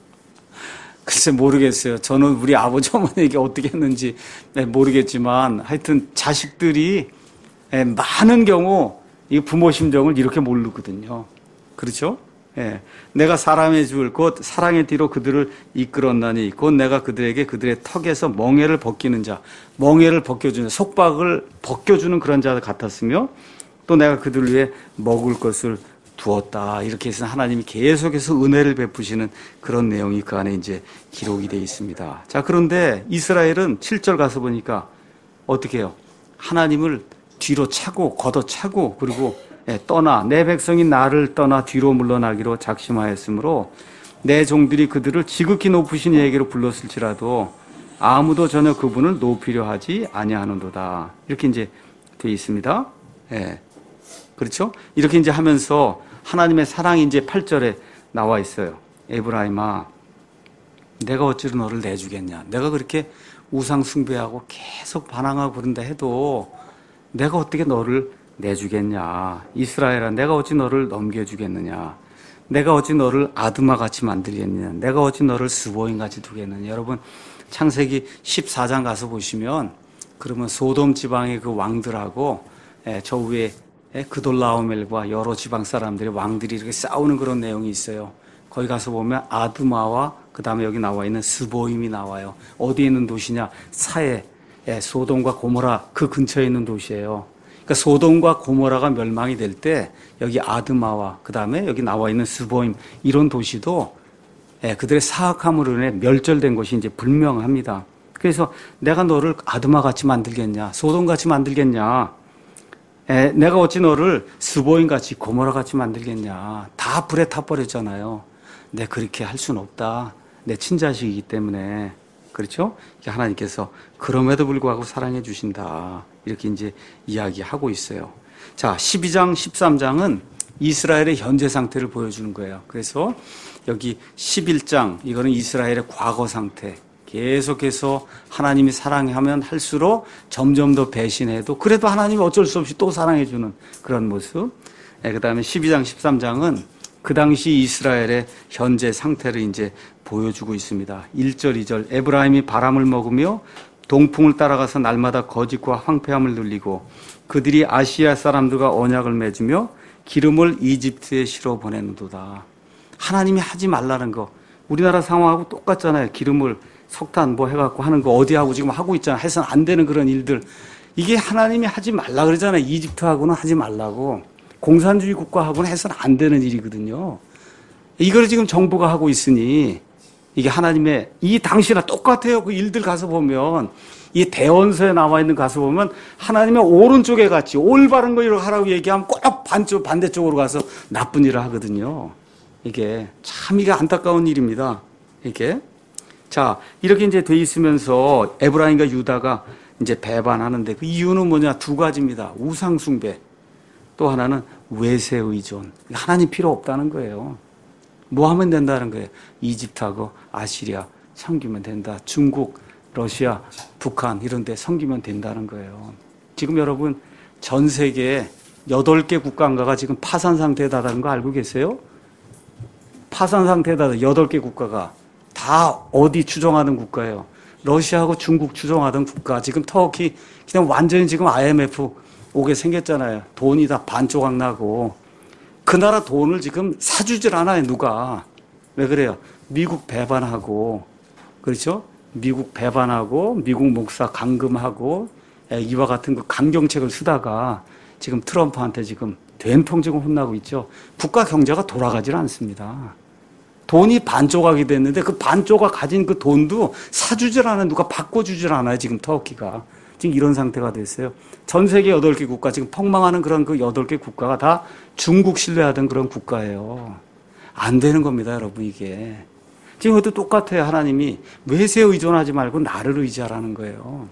글쎄 모르겠어요. 저는 우리 아버지 어머니에게 어떻게 했는지 모르겠지만 하여튼 자식들이 많은 경우 이 부모 심정을 이렇게 모르거든요. 그렇죠? 예. 내가 사람의 줄 곧 사랑의 뒤로 그들을 이끌었나니 곧 내가 그들에게 그들의 턱에서 멍에를 벗기는 자, 멍에를 벗겨주는, 속박을 벗겨주는 그런 자 같았으며 또 내가 그들을 위해 먹을 것을 두었다. 이렇게 해서 하나님이 계속해서 은혜를 베푸시는 그런 내용이 그 안에 이제 기록이 되어 있습니다. 자, 그런데 이스라엘은 7절 가서 보니까 어떻게 해요? 하나님을 뒤로 차고 걷어차고 그리고 떠나 내 백성인 나를 떠나 뒤로 물러나기로 작심하였으므로 내 종들이 그들을 지극히 높으신 이에게로 불렀을지라도 아무도 전혀 그분을 높이려 하지 아니하는도다. 이렇게 이제 되어 있습니다. 예. 그렇죠? 이렇게 이제 하면서 하나님의 사랑이 이제 8절에 나와 있어요. 에브라임아, 내가 어찌로 너를 내주겠냐? 내가 그렇게 우상 숭배하고 계속 반항하고 그런다 해도 내가 어떻게 너를 내주겠냐? 이스라엘아, 내가 어찌 너를 넘겨주겠느냐? 내가 어찌 너를 아드마같이 만들겠느냐? 내가 어찌 너를 스보임같이 두겠느냐? 여러분 창세기 14장 가서 보시면 그러면 소돔 지방의 그 왕들하고 저 위에 그돌라오멜과 여러 지방 사람들이 왕들이 이렇게 싸우는 그런 내용이 있어요. 거기 가서 보면 아드마와 그 다음에 여기 나와 있는 스보임이 나와요. 어디에 있는 도시냐? 사해, 소돔과 고모라 그 근처에 있는 도시예요. 그러니까 소돔과 고모라가 멸망이 될 때 여기 아드마와 그 다음에 여기 나와 있는 스보임 이런 도시도 그들의 사악함으로 인해 멸절된 것이 이제 분명합니다. 그래서 내가 너를 아드마같이 만들겠냐? 소돔같이 만들겠냐? 내가 어찌 너를 스보임같이 고모라같이 만들겠냐? 다 불에 타버렸잖아요. 내 그렇게 할 수는 없다. 내 친자식이기 때문에. 그렇죠? 하나님께서 그럼에도 불구하고 사랑해 주신다. 이렇게 이제 이야기하고 있어요. 자, 12장, 13장은 이스라엘의 현재 상태를 보여주는 거예요. 그래서 여기 11장, 이거는 이스라엘의 과거 상태. 계속해서 하나님이 사랑하면 할수록 점점 더 배신해도 그래도 하나님이 어쩔 수 없이 또 사랑해주는 그런 모습. 그 다음에 12장, 13장은 그 당시 이스라엘의 현재 상태를 이제 보여주고 있습니다. 1절, 2절. 에브라임이 바람을 먹으며 동풍을 따라가서 날마다 거짓과 황폐함을 늘리고 그들이 아시아 사람들과 언약을 맺으며 기름을 이집트에 실어 보내는도다. 하나님이 하지 말라는 거. 우리나라 상황하고 똑같잖아요. 기름을 석탄 뭐 해갖고 하는 거 어디하고 지금 하고 있잖아요. 해서는 안 되는 그런 일들. 이게 하나님이 하지 말라 그러잖아요. 이집트하고는 하지 말라고. 공산주의 국가하고는 해서는 안 되는 일이거든요. 이걸 지금 정부가 하고 있으니 이게 하나님의 이 당시나 똑같아요. 그 일들 가서 보면 이 대언서에 나와 있는 가서 보면 하나님의 오른쪽에 같이 올바른 거 이렇게 하라고 얘기하면 꼭 반대쪽으로 가서 나쁜 일을 하거든요. 이게 참 이게 안타까운 일입니다. 이게 자 이렇게 이제 돼 있으면서 에브라임과 유다가 이제 배반하는데 그 이유는 뭐냐? 두 가지입니다. 우상 숭배. 또 하나는 외세 의존. 하나님 필요 없다는 거예요. 뭐 하면 된다는 거예요? 이집트하고 아시리아 섬기면 된다. 중국, 러시아, 북한 이런 데 섬기면 된다는 거예요. 지금 여러분 전 세계에 8개 국가인가가 지금 파산 상태에 다다른 거 알고 계세요? 파산 상태다. 8개 국가가 다 어디 추종하는 국가예요. 러시아하고 중국 추종하던 국가. 지금 터키 그냥 완전히 지금 IMF 오게 생겼잖아요. 돈이 다 반조각 나고. 그 나라 돈을 지금 사주질 않아요. 누가. 왜 그래요? 미국 배반하고, 그렇죠? 미국 배반하고 미국 목사 감금하고 이와 같은 그 강경책을 쓰다가 지금 트럼프한테 지금 된통 지금 혼나고 있죠. 국가 경제가 돌아가질 않습니다. 돈이 반조각이 됐는데 그 반조각 가진 그 돈도 사주질 않아요. 누가 바꿔주질 않아요. 지금 터키가. 지금 이런 상태가 됐어요. 전 세계 8개 국가, 지금 폭망하는 그런 그 8개 국가가 다 중국 신뢰하던 그런 국가예요. 안 되는 겁니다, 여러분, 이게. 지금 그것도 똑같아요. 하나님이 외세에 의존하지 말고 나를 의지하라는 거예요.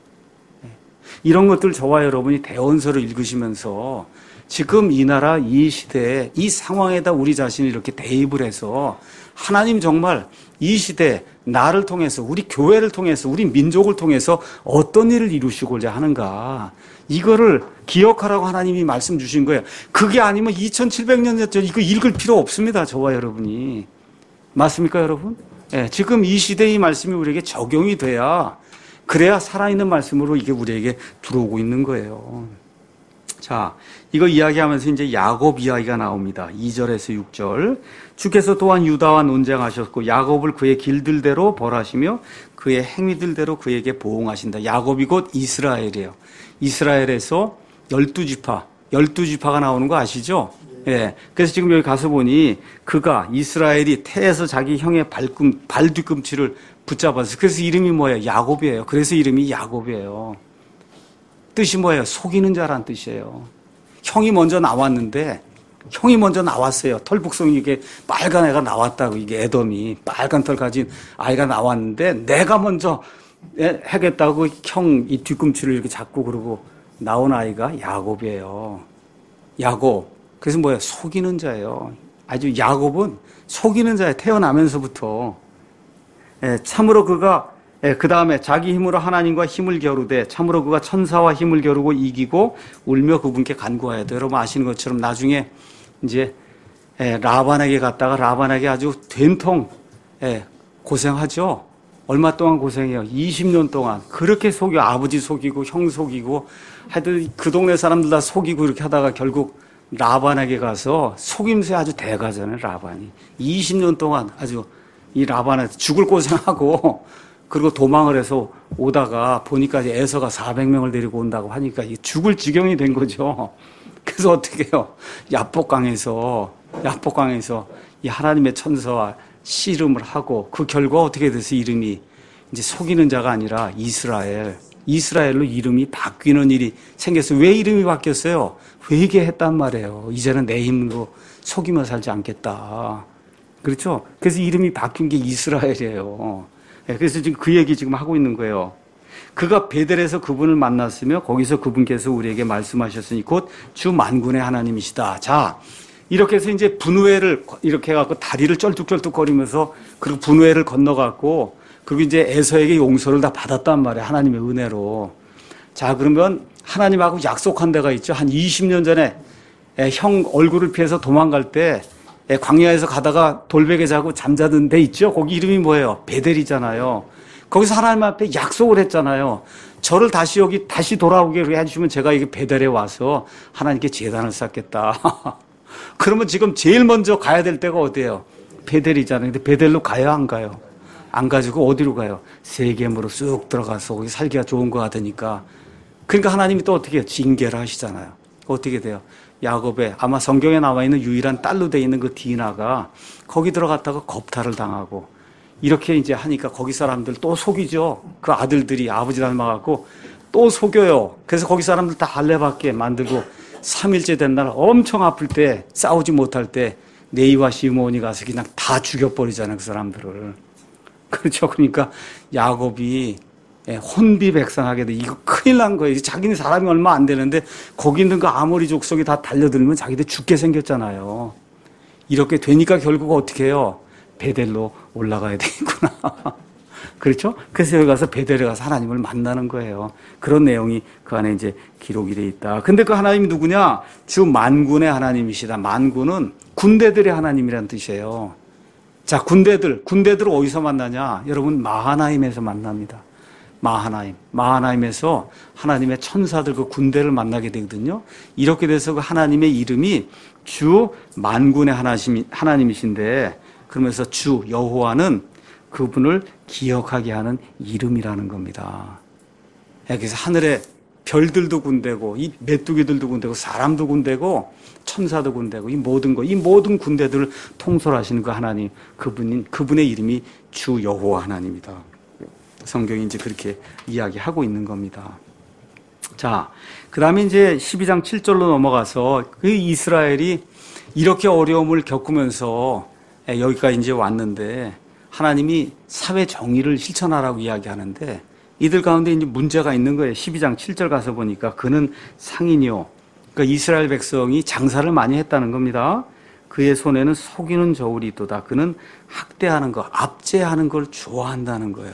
이런 것들 저와 여러분이 대언서를 읽으시면서 지금 이 나라, 이 시대에, 이 상황에다 우리 자신을 이렇게 대입을 해서 하나님 정말 이 시대, 나를 통해서, 우리 교회를 통해서, 우리 민족을 통해서 어떤 일을 이루시고자 하는가. 이거를 기억하라고 하나님이 말씀 주신 거예요. 그게 아니면 2700년 전 이거 읽을 필요 없습니다. 저와 여러분이. 맞습니까, 여러분? 예, 지금 이 시대의 이 말씀이 우리에게 적용이 돼야, 그래야 살아있는 말씀으로 이게 우리에게 들어오고 있는 거예요. 자, 이거 이야기하면서 이제 야곱 이야기가 나옵니다. 2절에서 6절. 주께서 또한 유다와 논쟁하셨고 야곱을 그의 길들대로 벌하시며 그의 행위들대로 그에게 보응하신다. 야곱이 곧 이스라엘이에요. 이스라엘에서 12지파, 12지파가 나오는 거 아시죠? 예. 그래서 지금 여기 가서 보니 그가 이스라엘이 태에서 자기 형의 발 뒤꿈치를 붙잡았어요. 그래서 이름이 뭐예요? 야곱이에요. 그래서 이름이 야곱이에요. 뜻이 뭐예요? 속이는 자란 뜻이에요. 형이 먼저 나왔는데, 형이 먼저 나왔어요. 털북송이 이게 빨간 애가 나왔다고, 이게 에돔이 빨간 털 가진 아이가 나왔는데, 내가 먼저 하겠다고 형 이 뒤꿈치를 이렇게 잡고 그러고 나온 아이가 야곱이에요. 야곱. 그래서 뭐예요? 속이는 자예요. 아주 야곱은 속이는 자예요. 태어나면서부터. 참으로 그가 그 다음에 자기 힘으로 하나님과 힘을 겨루되 참으로 그가 천사와 힘을 겨루고 이기고 울며 그분께 간구하여야 돼요. 여러분 아시는 것처럼 나중에 이제 라반에게 갔다가 라반에게 아주 된통 고생하죠. 얼마 동안 고생해요. 20년 동안 그렇게 속여 아버지 속이고 형 속이고 하여튼 그 동네 사람들 다 속이고 이렇게 하다가 결국 라반에게 가서 속임새 아주 대가잖아요. 라반이 20년 동안 아주 이 라반한테 죽을 고생하고 그리고 도망을 해서 오다가 보니까 이제 에서가 400명을 데리고 온다고 하니까 죽을 지경이 된 거죠. 그래서 어떻게 해요? 야복강에서 이 하나님의 천사와 씨름을 하고 그 결과 어떻게 돼서 이름이 이제 속이는 자가 아니라 이스라엘로 이름이 바뀌는 일이 생겼어요. 왜 이름이 바뀌었어요? 회개했단 말이에요. 이제는 내 힘으로 속이며 살지 않겠다. 그렇죠? 그래서 이름이 바뀐 게 이스라엘이에요. 그래서 지금 그 얘기 지금 하고 있는 거예요. 그가 베델에서 그분을 만났으며 거기서 그분께서 우리에게 말씀하셨으니 곧 주 만군의 하나님이시다. 자, 이렇게 해서 이제 분우회를 이렇게 해갖고 다리를 쩔뚝쩔뚝거리면서 그리고 분우회를 건너갖고 그리고 이제 에서에게 용서를 다 받았단 말이에요. 하나님의 은혜로. 자, 그러면 하나님하고 약속한 데가 있죠. 한 20년 전에 형 얼굴을 피해서 도망갈 때 광야에서 가다가 돌베개 자고 잠자던 데 있죠. 거기 이름이 뭐예요? 베델이잖아요. 거기서 하나님 앞에 약속을 했잖아요. 저를 다시 여기 다시 돌아오게 해주시면 제가 이게 베델에 와서 하나님께 제단을 쌓겠다. 그러면 지금 제일 먼저 가야 될 데가 어디예요? 베델이잖아요. 근데 베델로 가요, 안 가요? 안 가지고 어디로 가요? 세겜으로 쑥 들어가서 거기 살기가 좋은 거 같으니까. 그러니까 하나님이 또 어떻게 해요? 징계를 하시잖아요. 어떻게 돼요? 야곱의 아마 성경에 나와 있는 유일한 딸로 돼 있는 그 디나가 거기 들어갔다가 겁탈을 당하고 이렇게 이제 하니까 거기 사람들 또 속이죠. 그 아들들이 아버지 닮아갖고 또 속여요. 그래서 거기 사람들 다 할례받게 만들고 3일째 된 날 엄청 아플 때 싸우지 못할 때 네이와 시므온이 가서 그냥 다 죽여버리잖아요. 그 사람들을. 그렇죠. 그러니까 야곱이 혼비백산하게 돼. 이거 큰일 난 거예요. 자기네 사람이 얼마 안 되는데 거기 있는 그 아모리 족속이 다 달려들면 자기들 죽게 생겼잖아요. 이렇게 되니까 결국 어떻게 해요? 베델로 올라가야 되겠구나. 그렇죠? 그래서 여기 가서 베델에 가서 하나님을 만나는 거예요. 그런 내용이 그 안에 이제 기록이 돼 있다. 근데 그 하나님이 누구냐? 주 만군의 하나님이시다. 만군은 군대들의 하나님이라는 뜻이에요. 자, 군대들 어디서 만나냐? 여러분, 마하나임에서 만납니다. 마하나임에서 하나님의 천사들 그 군대를 만나게 되거든요. 이렇게 돼서 그 하나님의 이름이 주 만군의 하나님이신데, 그러면서 주 여호와는 그분을 기억하게 하는 이름이라는 겁니다. 그래서 하늘에 별들도 군대고, 이 메뚜기들도 군대고, 사람도 군대고, 천사도 군대고, 이 모든 군대들을 통솔하시는 그 하나님, 그분의 이름이 주 여호와 하나님이다. 성경이 이제 그렇게 이야기하고 있는 겁니다. 자, 그 다음에 이제 12장 7절로 넘어가서 그 이스라엘이 이렇게 어려움을 겪으면서 여기까지 이제 왔는데 하나님이 사회 정의를 실천하라고 이야기하는데 이들 가운데 이제 문제가 있는 거예요. 12장 7절 가서 보니까 그는 상인이요. 그러니까 이스라엘 백성이 장사를 많이 했다는 겁니다. 그의 손에는 속이는 저울이 있도다. 그는 학대하는 거, 압제하는 걸 좋아한다는 거예요.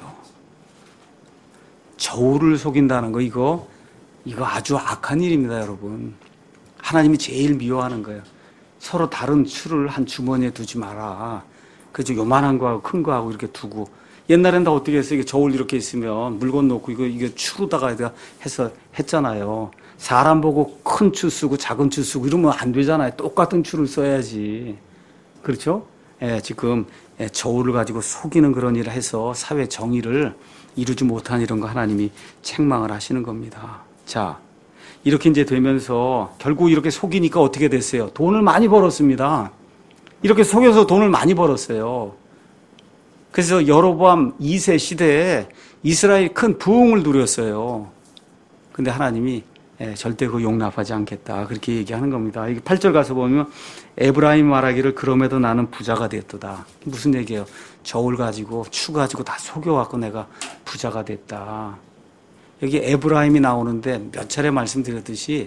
저울을 속인다는 거, 이거 아주 악한 일입니다, 여러분. 하나님이 제일 미워하는 거예요. 서로 다른 추를 한 주머니에 두지 마라. 그래서 요만한 거하고 큰 거하고 이렇게 두고. 옛날엔 다 어떻게 했어요? 이게 저울 이렇게 있으면 물건 놓고 이거 추로다가 해서 했잖아요. 사람 보고 큰 추 쓰고 작은 추 쓰고 이러면 안 되잖아요. 똑같은 추를 써야지. 그렇죠? 지금 저울을 가지고 속이는 그런 일을 해서 사회 정의를 이루지 못한 이런 거 하나님이 책망을 하시는 겁니다. 자, 이렇게 이제 되면서 결국 이렇게 속이니까 어떻게 됐어요? 돈을 많이 벌었습니다. 이렇게 속여서 돈을 많이 벌었어요. 그래서 여로보암 2세 시대에 이스라엘이 큰 부흥을 누렸어요. 근데 하나님이 절대 그거 용납하지 않겠다. 그렇게 얘기하는 겁니다. 이게 8절 가서 보면 에브라임 말하기를 그럼에도 나는 부자가 됐도다. 무슨 얘기예요? 저울 가지고 추 가지고 다 속여갖고 내가 부자가 됐다. 여기 에브라임이 나오는데 몇 차례 말씀드렸듯이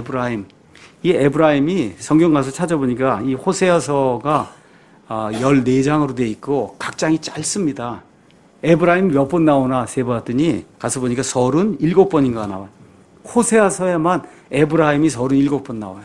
이 에브라임이 성경 가서 찾아보니까 이 호세아서가 14장으로 되어 있고 각 장이 짧습니다. 에브라임 몇 번 나오나 세봤더니 가서 보니까 37번인가 나와요. 호세아서에만 에브라임이 37번 나와요.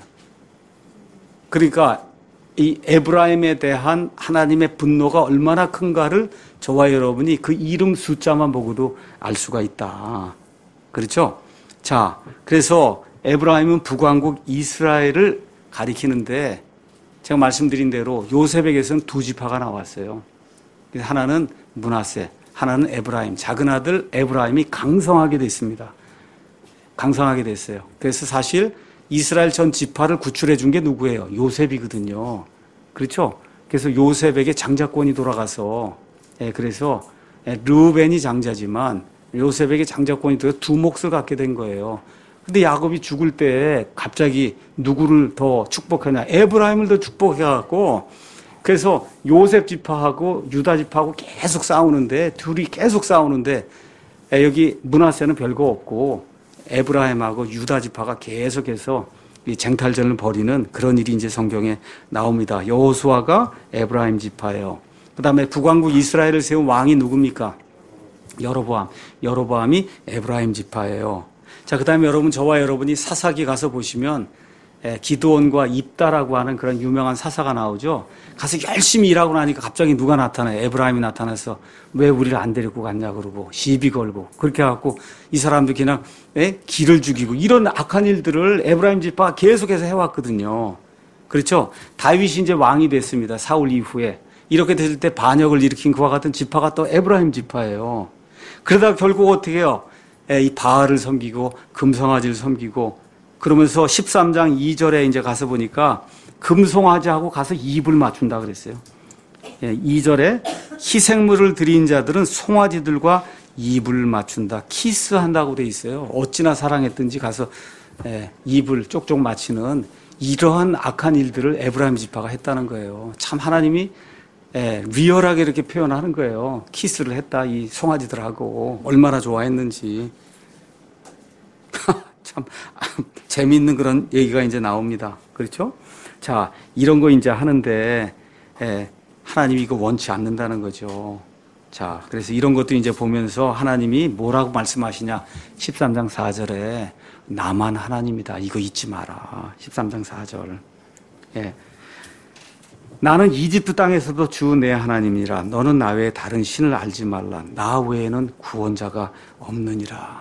그러니까 이 에브라임에 대한 하나님의 분노가 얼마나 큰가를 저와 여러분이 그 이름 숫자만 보고도 알 수가 있다. 그렇죠? 자, 그래서 에브라임은 북왕국 이스라엘을 가리키는데 제가 말씀드린 대로 요셉에게서는 두 지파가 나왔어요. 하나는 므낫세, 하나는 에브라임. 작은 아들 에브라임이 강성하게 됐습니다. 강성하게 됐어요. 그래서 사실 이스라엘 전 지파를 구출해 준 게 누구예요? 요셉이거든요. 그렇죠? 그래서 요셉에게 장자권이 돌아가서 그래서 르우벤이 장자지만 요셉에게 장자권이 들어서 두 몫을 갖게 된 거예요. 근데 야곱이 죽을 때 갑자기 누구를 더 축복하냐? 에브라임을 더 축복해갖고 그래서 요셉 지파하고 유다 지파하고 계속 싸우는데 둘이 계속 싸우는데 여기 므낫세는 별거 없고 에브라임하고 유다 지파가 계속해서 이 쟁탈전을 벌이는 그런 일이 이제 성경에 나옵니다. 여호수아가 에브라임 지파예요. 그다음에 북왕국 이스라엘을 세운 왕이 누굽니까? 여로보암이 에브라임 지파예요. 자, 그다음에 여러분 저와 여러분이 사사기 가서 보시면 기드온과 입다라고 하는 그런 유명한 사사가 나오죠. 가서 열심히 일하고 나니까 갑자기 누가 나타나요? 에브라임이 나타나서 왜 우리를 안 데리고 갔냐 그러고 시비 걸고 그렇게 해갖고 이 사람도 그냥 기를 죽이고 이런 악한 일들을 에브라임 지파가 계속해서 해왔거든요. 그렇죠? 다윗이 이제 왕이 됐습니다. 사울 이후에. 이렇게 됐을 때 반역을 일으킨 그와 같은 지파가 또 에브라임 지파예요. 그러다가 결국 어떻게 해요? 이 바알을 섬기고 금송아지를 섬기고 그러면서 13장 2절에 이제 가서 보니까 금송아지하고 가서 입을 맞춘다 그랬어요. 2절에 희생물을 드린 자들은 송아지들과 입을 맞춘다. 키스한다고 돼 있어요. 어찌나 사랑했든지 가서 입을 쪽쪽 맞추는 이러한 악한 일들을 에브라임 지파가 했다는 거예요. 참 하나님이 리얼하게 이렇게 표현하는 거예요. 키스를 했다. 이 송아지들하고 얼마나 좋아했는지. 참 재미있는 그런 얘기가 이제 나옵니다. 그렇죠? 자, 이런 거 이제 하는데 하나님이 이거 원치 않는다는 거죠. 자, 그래서 이런 것도 이제 보면서 하나님이 뭐라고 말씀하시냐? 13장 4절에 나만 하나님이다. 이거 잊지 마라. 13장 4절. 나는 이집트 땅에서도 주 내 하나님이라. 너는 나 외에 다른 신을 알지 말라. 나 외에는 구원자가 없느니라.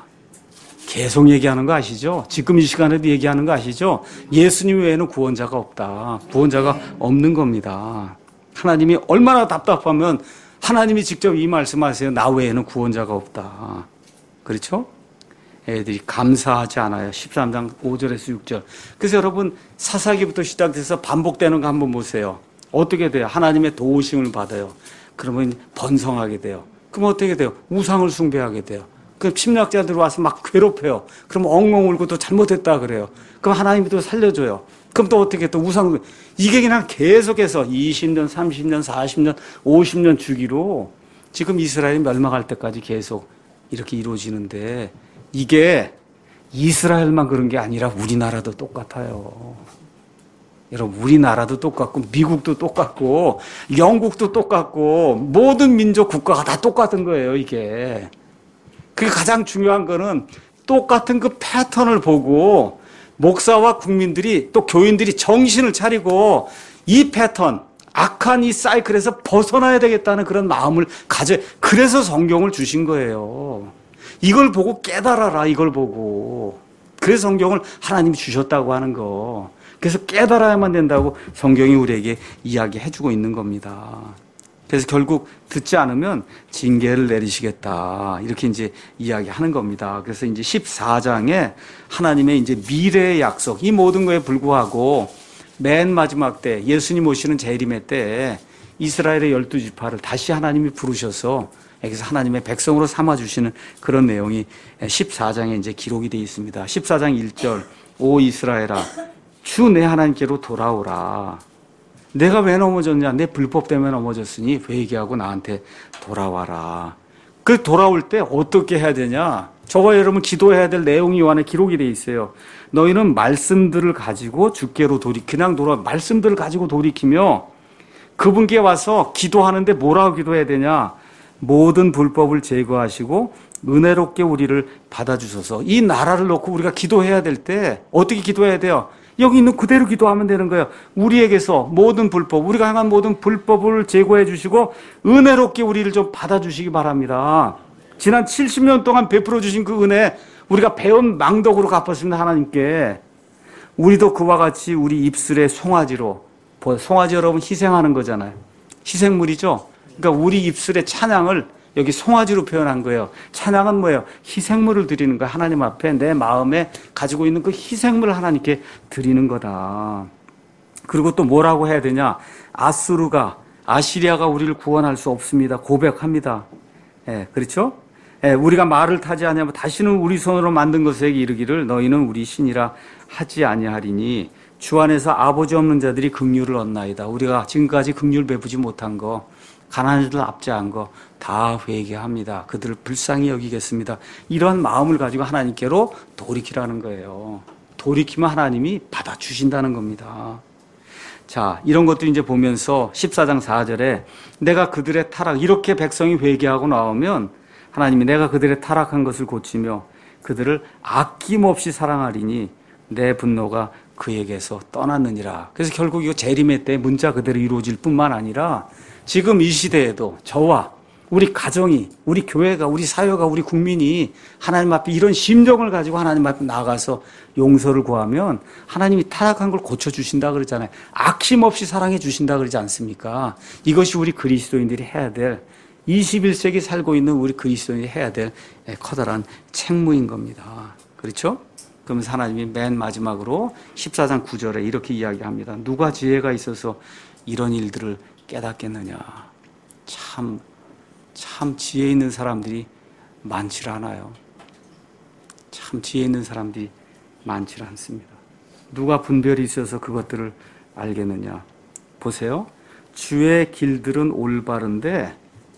계속 얘기하는 거 아시죠? 지금 이 시간에도 얘기하는 거 아시죠? 예수님 외에는 구원자가 없다. 구원자가 없는 겁니다. 하나님이 얼마나 답답하면 하나님이 직접 이 말씀하세요. 나 외에는 구원자가 없다. 그렇죠? 애들이 감사하지 않아요. 13장 5절에서 6절. 그래서 여러분 사사기부터 시작돼서 반복되는 거 한번 보세요. 어떻게 돼요? 하나님의 도우심을 받아요. 그러면 번성하게 돼요. 그럼 어떻게 돼요? 우상을 숭배하게 돼요. 그럼 침략자들 와서 막 괴롭혀요. 그럼 엉엉 울고 또 잘못했다 그래요. 그럼 하나님이 또 살려줘요. 그럼 또 어떻게 또 우상, 이게 그냥 계속해서 20년, 30년, 40년, 50년 주기로 지금 이스라엘이 멸망할 때까지 계속 이렇게 이루어지는데, 이게 이스라엘만 그런 게 아니라 우리나라도 똑같아요. 여러분, 우리나라도 똑같고 미국도 똑같고 영국도 똑같고 모든 민족 국가가 다 똑같은 거예요. 이게 그게 가장 중요한 거는 똑같은 그 패턴을 보고 목사와 국민들이 또 교인들이 정신을 차리고 이 패턴, 악한 이 사이클에서 벗어나야 되겠다는 그런 마음을 가져. 그래서 성경을 주신 거예요. 이걸 보고 깨달아라. 이걸 보고. 그래서 성경을 하나님이 주셨다고 하는 거. 그래서 깨달아야만 된다고 성경이 우리에게 이야기해주고 있는 겁니다. 그래서 결국 듣지 않으면 징계를 내리시겠다. 이렇게 이제 이야기하는 겁니다. 그래서 이제 14장에 하나님의 이제 미래의 약속, 이 모든 거에 불구하고 맨 마지막 때 예수님 오시는 재림의 때 이스라엘의 12지파를 다시 하나님이 부르셔서 여기서 하나님의 백성으로 삼아주시는 그런 내용이 14장에 이제 기록이 되어 있습니다. 14장 1절, 오 이스라엘아, 주 내 하나님께로 돌아오라. 내가 왜 넘어졌냐? 내 불법 때문에 넘어졌으니 회개하고 나한테 돌아와라. 그 돌아올 때 어떻게 해야 되냐? 저와 여러분 기도해야 될 내용이 요 안에 기록이 되어 있어요. 너희는 말씀들을 가지고 주께로 말씀들을 가지고 돌이키며 그분께 와서 기도하는데 뭐라고 기도해야 되냐? 모든 불법을 제거하시고 은혜롭게 우리를 받아주셔서. 이 나라를 놓고 우리가 기도해야 될 때 어떻게 기도해야 돼요? 여기 있는 그대로 기도하면 되는 거예요. 우리에게서 모든 불법, 우리가 행한 모든 불법을 제거해 주시고 은혜롭게 우리를 좀 받아주시기 바랍니다. 지난 70년 동안 베풀어 주신 그 은혜 우리가 배운 망덕으로 갚았습니다. 하나님께. 우리도 그와 같이 우리 입술의 송아지로, 송아지 여러분 희생하는 거잖아요. 희생물이죠. 그러니까 우리 입술의 찬양을 여기 송아지로 표현한 거예요. 찬양은 뭐예요? 희생물을 드리는 거야. 하나님 앞에 내 마음에 가지고 있는 그 희생물을 하나님께 드리는 거다. 그리고 또 뭐라고 해야 되냐? 아시리아가 우리를 구원할 수 없습니다. 고백합니다. 예, 그렇죠? 예, 우리가 말을 타지 아니하면 다시는 우리 손으로 만든 것에게 이르기를 너희는 우리 신이라 하지 아니하리니 주 안에서 아버지 없는 자들이 긍휼을 얻나이다. 우리가 지금까지 긍휼 베푸지 못한 거, 가난한 자들 압제한 거 다 회개합니다. 그들을 불쌍히 여기겠습니다. 이런 마음을 가지고 하나님께로 돌이키라는 거예요. 돌이키면 하나님이 받아주신다는 겁니다. 자, 이런 것도 이제 보면서 14장 4절에 내가 그들의 타락, 이렇게 백성이 회개하고 나오면 하나님이 내가 그들의 타락한 것을 고치며 그들을 아낌없이 사랑하리니 내 분노가 그에게서 떠났느니라. 그래서 결국 이 재림의 때 문자 그대로 이루어질 뿐만 아니라 지금 이 시대에도 저와 우리 가정이, 우리 교회가, 우리 사회가, 우리 국민이 하나님 앞에 이런 심정을 가지고 하나님 앞에 나가서 용서를 구하면 하나님이 타락한 걸 고쳐주신다 그러잖아요. 아낌없이 사랑해 주신다 그러지 않습니까? 이것이 우리 그리스도인들이 해야 될, 21세기 살고 있는 우리 그리스도인이 해야 될 커다란 책무인 겁니다. 그렇죠? 그러면서 하나님이 맨 마지막으로 14장 9절에 이렇게 이야기합니다. 누가 지혜가 있어서 이런 일들을 깨닫겠느냐. 참 지혜 있는 사람들이 많지 않아요. 참 지혜 있는 사람들이 많지 않습니다. 누가 분별이 있어서 그것들을 알겠느냐. 보세요. 주의 길들은 올바른데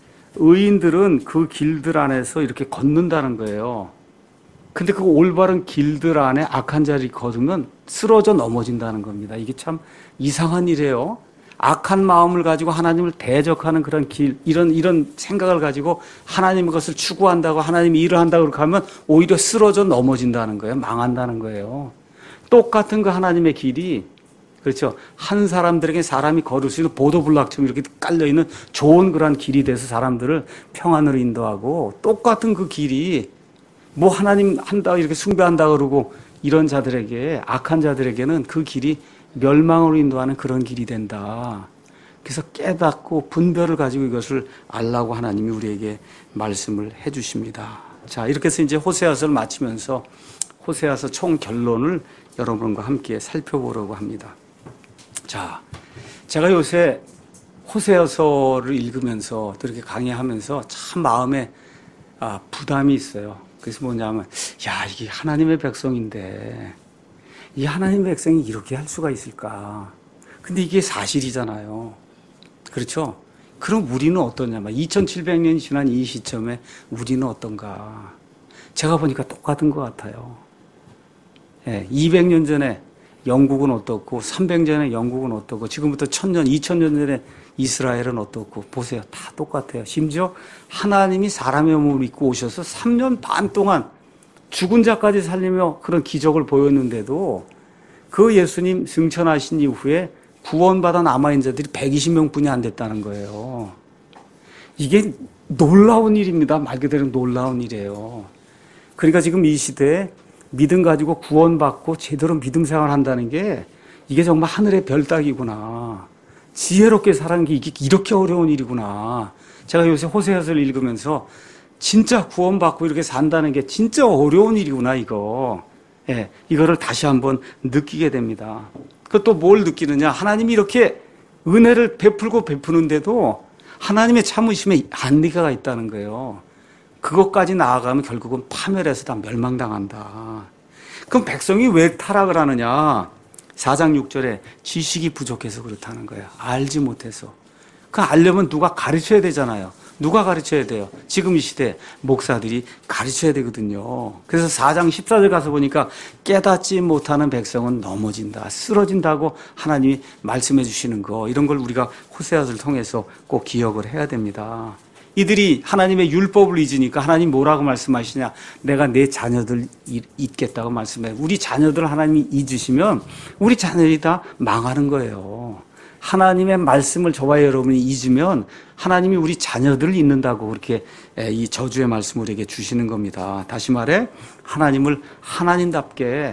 의인들은 그 길들 안에서 이렇게 걷는다는 거예요. 근데 그 올바른 길들 안에 악한 자리 걸으면 쓰러져 넘어진다는 겁니다. 이게 참 이상한 일이에요. 악한 마음을 가지고 하나님을 대적하는 그런 길, 이런 생각을 가지고 하나님의 것을 추구한다고, 하나님이 일을 한다고 그렇게 하면 오히려 쓰러져 넘어진다는 거예요. 망한다는 거예요. 똑같은 그 하나님의 길이 그렇죠. 한 사람들에게 사람이 걸을 수 있는 보도블록처럼 이렇게 깔려있는 좋은 그런 길이 돼서 사람들을 평안으로 인도하고, 똑같은 그 길이 뭐 하나님 한다 이렇게 숭배한다 그러고 이런 자들에게, 악한 자들에게는 그 길이 멸망으로 인도하는 그런 길이 된다. 그래서 깨닫고 분별을 가지고 이것을 알라고 하나님이 우리에게 말씀을 해 주십니다. 자, 이렇게 해서 이제 호세아서를 마치면서 호세아서 총 결론을 여러분과 함께 살펴보려고 합니다. 자, 제가 요새 호세아서를 읽으면서 또 이렇게 강의하면서 참 마음에 부담이 있어요. 그래서 뭐냐면, 야, 이게 하나님의 백성인데 이 하나님의 백성이 이렇게 할 수가 있을까? 근데 이게 사실이잖아요. 그렇죠? 그럼 우리는 어떠냐? 2700년이 지난 이 시점에 우리는 어떤가? 제가 보니까 똑같은 것 같아요. 200년 전에 영국은 어떻고, 300년 전에 영국은 어떻고, 지금부터 1000년, 2000년 전에 이스라엘은 어떻고, 보세요. 다 똑같아요. 심지어 하나님이 사람의 몸을 입고 오셔서 3년 반 동안 죽은 자까지 살리며 그런 기적을 보였는데도 그 예수님 승천하신 이후에 구원받아 남아있는 자들이 120명 뿐이 안 됐다는 거예요. 이게 놀라운 일입니다. 말 그대로 놀라운 일이에요. 그러니까 지금 이 시대에 믿음 가지고 구원받고 제대로 믿음 생활 한다는 게 이게 정말 하늘의 별 따기구나. 지혜롭게 사는 게 이게 이렇게 어려운 일이구나. 제가 요새 호세아서를 읽으면서 진짜 구원받고 이렇게 산다는 게 진짜 어려운 일이구나, 이거. 이거를 다시 한번 느끼게 됩니다. 그것도 뭘 느끼느냐. 하나님이 이렇게 은혜를 베풀고 베푸는데도 하나님의 참으심에 한계가 있다는 거예요. 그것까지 나아가면 결국은 파멸해서 다 멸망당한다. 그럼 백성이 왜 타락을 하느냐? 4장 6절에 지식이 부족해서 그렇다는 거예요. 알지 못해서. 그 알려면 누가 가르쳐야 되잖아요. 누가 가르쳐야 돼요? 지금 이 시대 목사들이 가르쳐야 되거든요. 그래서 4장 14절 가서 보니까 깨닫지 못하는 백성은 넘어진다, 쓰러진다고 하나님이 말씀해 주시는 거, 이런 걸 우리가 호세아서를 통해서 꼭 기억을 해야 됩니다. 이들이 하나님의 율법을 잊으니까 하나님 뭐라고 말씀하시냐? 내가 내 자녀들 잊겠다고 말씀해요. 우리 자녀들 하나님이 잊으시면 우리 자녀들이 다 망하는 거예요. 하나님의 말씀을 저와 여러분이 잊으면 하나님이 우리 자녀들을 잊는다고 그렇게 이 저주의 말씀을 우리에게 주시는 겁니다. 다시 말해 하나님을 하나님답게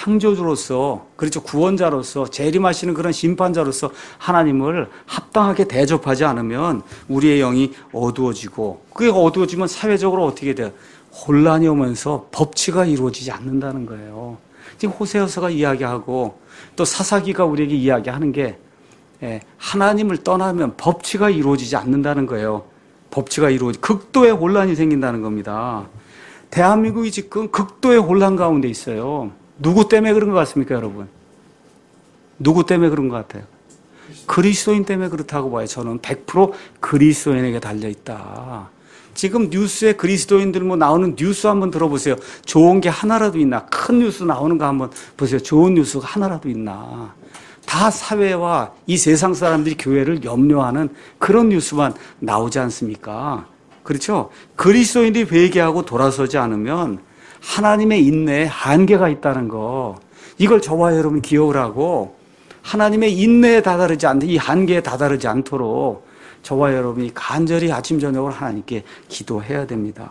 창조주로서, 그렇죠, 구원자로서, 재림하시는 그런 심판자로서 하나님을 합당하게 대접하지 않으면 우리의 영이 어두워지고, 그게 어두워지면 사회적으로 어떻게 돼요? 혼란이 오면서 법치가 이루어지지 않는다는 거예요. 지금 호세아서가 이야기하고 또 사사기가 우리에게 이야기하는 게 하나님을 떠나면 법치가 이루어지지 않는다는 거예요. 법치가 극도의 혼란이 생긴다는 겁니다. 대한민국이 지금 극도의 혼란 가운데 있어요. 누구 때문에 그런 것 같습니까, 여러분? 누구 때문에 그런 것 같아요? 그리스도인 때문에 그렇다고 봐요. 저는 100% 그리스도인에게 달려있다. 지금 뉴스에 그리스도인들 나오는 뉴스 한번 들어보세요. 좋은 게 하나라도 있나? 큰 뉴스 나오는 거 한번 보세요. 좋은 뉴스가 하나라도 있나? 다 사회와 이 세상 사람들이 교회를 염려하는 그런 뉴스만 나오지 않습니까? 그렇죠? 그리스도인들이 회개하고 돌아서지 않으면 하나님의 인내에 한계가 있다는 거, 이걸 저와 여러분 기억을 하고 하나님의 인내에 다다르지 않는 이 한계에 다다르지 않도록 저와 여러분이 간절히 아침 저녁으로 하나님께 기도해야 됩니다.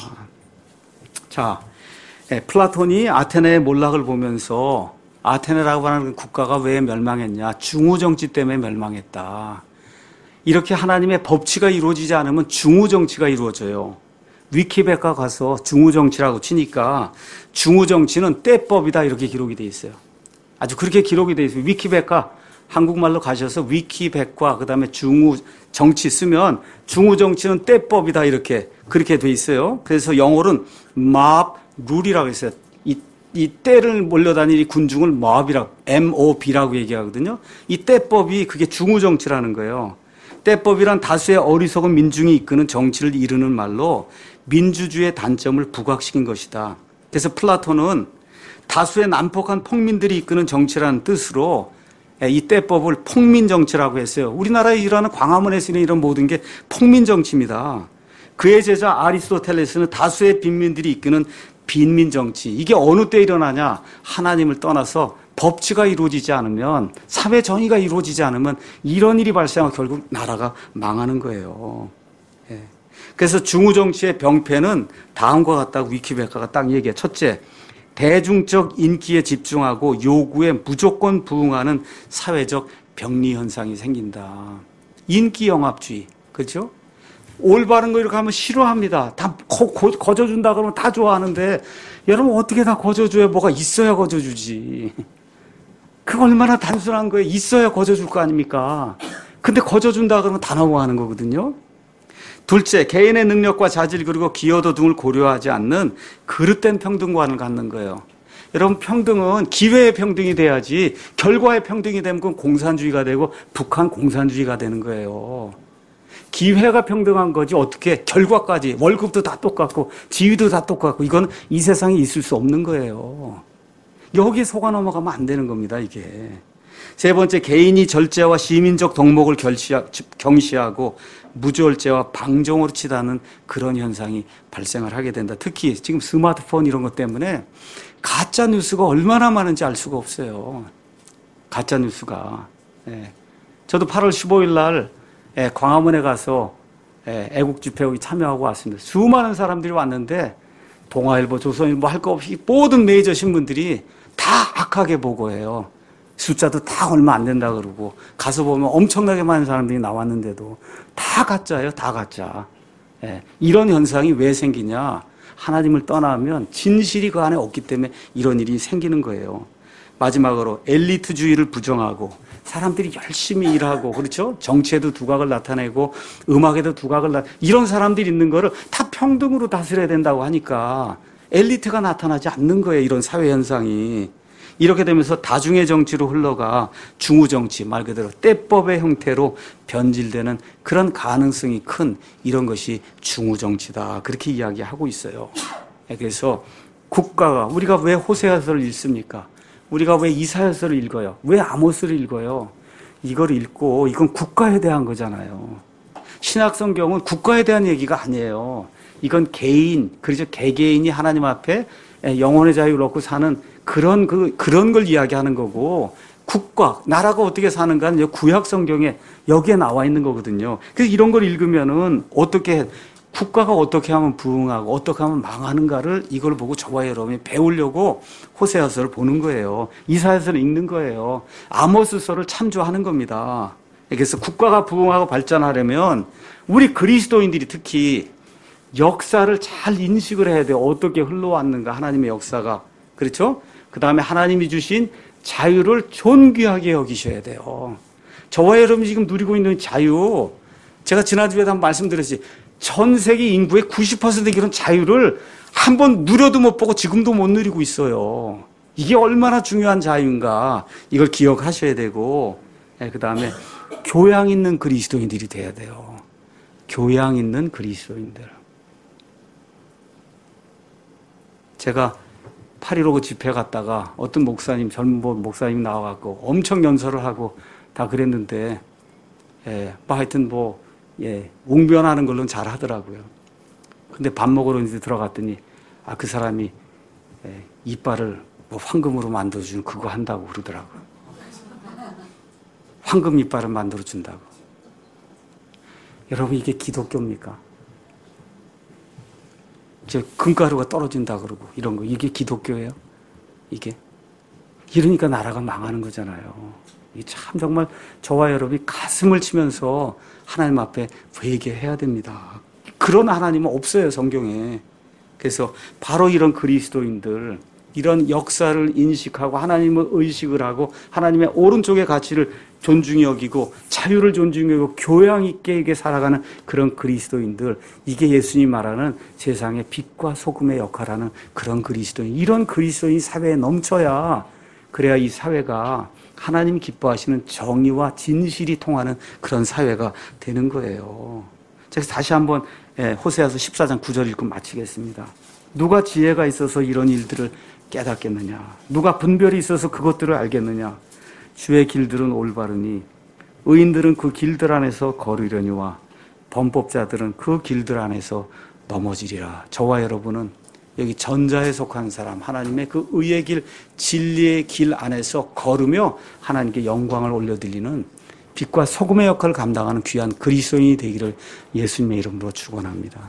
자, 플라톤이 아테네의 몰락을 보면서 아테네라고 하는 국가가 왜 멸망했냐? 중후정치 때문에 멸망했다. 이렇게 하나님의 법치가 이루어지지 않으면 중후정치가 이루어져요. 위키백과 가서 중후정치라고 치니까 중후정치는 때법이다 이렇게 기록이 돼 있어요. 아주 그렇게 기록이 돼 있어요. 위키백과 한국말로 가셔서 위키백과 그다음에 중후정치 쓰면 중후정치는 때법이다 이렇게 그렇게 돼 있어요. 그래서 영어로는 mob rule이라고 했어요. 이 때를 몰려다니는 군중을 mob이라고, MOB라고 얘기하거든요. 이 때법이 그게 중후정치라는 거예요. 때법이란 다수의 어리석은 민중이 이끄는 정치를 이루는 말로 민주주의의 단점을 부각시킨 것이다. 그래서 플라톤은 다수의 난폭한 폭민들이 이끄는 정치라는 뜻으로 이 때법을 폭민정치라고 했어요. 우리나라에 일하는 광화문에서 있는 이런 모든 게 폭민정치입니다. 그의 제자 아리스토텔레스는 다수의 빈민들이 이끄는 빈민정치. 이게 어느 때 일어나냐? 하나님을 떠나서 법치가 이루어지지 않으면, 사회 정의가 이루어지지 않으면 이런 일이 발생하고 결국 나라가 망하는 거예요. 예. 그래서 중우정치의 병폐는 다음과 같다고 위키백과가 딱 얘기해. 첫째, 대중적 인기에 집중하고 요구에 무조건 부응하는 사회적 병리 현상이 생긴다. 인기 영합주의. 그렇죠? 올바른 거 이렇게 하면 싫어합니다. 다 거저준다 그러면 다 좋아하는데, 여러분 어떻게 다 거저줘요? 뭐가 있어야 거저주지. 그거 얼마나 단순한 거예요. 있어야 거저줄 거 아닙니까? 근데 거저준다 그러면 다 넘어가는 거거든요. 둘째, 개인의 능력과 자질 그리고 기여도 등을 고려하지 않는 그릇된 평등관을 갖는 거예요. 여러분, 평등은 기회의 평등이 돼야지 결과의 평등이 되면 그건 공산주의가 되고 북한 공산주의가 되는 거예요. 기회가 평등한 거지 어떻게 결과까지 월급도 다 똑같고 지위도 다 똑같고 이건 이 세상에 있을 수 없는 거예요. 여기에 속아 넘어가면 안 되는 겁니다, 이게. 세 번째, 개인이 절제와 시민적 덕목을 경시하고 무절제와 방종으로 치닫는 그런 현상이 발생을 하게 된다. 특히 지금 스마트폰 이런 것 때문에 가짜 뉴스가 얼마나 많은지 알 수가 없어요. 가짜 뉴스가. 예. 저도 8월 15일 날 광화문에 가서 애국 집회에 참여하고 왔습니다. 수많은 사람들이 왔는데 동아일보, 조선일보 할 거 없이 모든 메이저 신문들이 다 악하게 보고해요. 숫자도 다 얼마 안 된다 그러고 가서 보면 엄청나게 많은 사람들이 나왔는데도 다 가짜예요. 다 가짜. 이런 현상이 왜 생기냐. 하나님을 떠나면 진실이 그 안에 없기 때문에 이런 일이 생기는 거예요. 마지막으로 엘리트주의를 부정하고 사람들이 열심히 일하고, 그렇죠? 정치에도 두각을 나타내고 음악에도 두각을 이런 사람들이 있는 거를 다 평등으로 다스려야 된다고 하니까 엘리트가 나타나지 않는 거예요. 이런 사회 현상이. 이렇게 되면서 다중의 정치로 흘러가 중우정치, 말 그대로 때법의 형태로 변질되는 그런 가능성이 큰 이런 것이 중우정치다. 그렇게 이야기하고 있어요. 그래서 국가가, 우리가 왜 호세아서를 읽습니까? 우리가 왜 이사야서를 읽어요? 왜 아모스를 읽어요? 이걸 읽고 이건 국가에 대한 거잖아요. 신약성경은 국가에 대한 얘기가 아니에요. 이건 개인, 그렇죠? 개개인이 하나님 앞에 영혼의 자유를 얻고 사는 그런 걸 이야기하는 거고, 국가, 나라가 어떻게 사는가는 구약 성경에 여기에 나와 있는 거거든요. 그래서 이런 걸 읽으면은 국가가 어떻게 하면 부흥하고 어떻게 하면 망하는가를 이걸 보고 저와 여러분이 배우려고 호세아서를 보는 거예요. 이사야서를 읽는 거예요. 아모스서를 참조하는 겁니다. 그래서 국가가 부흥하고 발전하려면 우리 그리스도인들이 특히 역사를 잘 인식을 해야 돼요. 어떻게 흘러왔는가, 하나님의 역사가. 그렇죠? 그 다음에 하나님이 주신 자유를 존귀하게 여기셔야 돼요. 저와 여러분이 지금 누리고 있는 자유, 제가 지난주에도 한번 말씀드렸지, 전 세계 인구의 90%의 이런 자유를 한번 누려도 못 보고 지금도 못 누리고 있어요. 이게 얼마나 중요한 자유인가, 이걸 기억하셔야 되고, 그 다음에 교양 있는 그리스도인들이 돼야 돼요. 교양 있는 그리스도인들. 제가 8.15 집회 갔다가 어떤 목사님, 젊은 목사님 나와갖고 엄청 연설을 하고 다 그랬는데, 하여튼 웅변하는 걸로는 잘 하더라고요. 근데 밥 먹으러 이제 들어갔더니, 그 사람이, 이빨을 황금으로 만들어주는 그거 한다고 그러더라고요. 황금 이빨을 만들어준다고. 여러분, 이게 기독교입니까? 금가루가 떨어진다 그러고 이런 거, 이게 기독교예요? 이게? 이러니까 나라가 망하는 거잖아요. 이 참 정말 저와 여러분이 가슴을 치면서 하나님 앞에 회개해야 됩니다. 그런 하나님은 없어요, 성경에. 그래서 바로 이런 그리스도인들, 이런 역사를 인식하고 하나님을 의식을 하고 하나님의 오른쪽의 가치를 존중히 여기고 자유를 존중히 여기고 교양 있게 살아가는 그런 그리스도인들, 이게 예수님 말하는 세상의 빛과 소금의 역할하는 그런 그리스도인, 이런 그리스도인이 사회에 넘쳐야, 그래야 이 사회가 하나님 기뻐하시는 정의와 진실이 통하는 그런 사회가 되는 거예요. 그래서 다시 한번 호세아서 14장 9절 읽고 마치겠습니다. 누가 지혜가 있어서 이런 일들을 깨닫겠느냐? 누가 분별이 있어서 그것들을 알겠느냐? 주의 길들은 올바르니 의인들은 그 길들 안에서 걸으려니와 범법자들은 그 길들 안에서 넘어지리라. 저와 여러분은 여기 전자에 속한 사람, 하나님의 그 의의 길, 진리의 길 안에서 걸으며 하나님께 영광을 올려드리는 빛과 소금의 역할을 감당하는 귀한 그리스도인이 되기를 예수님의 이름으로 축원합니다.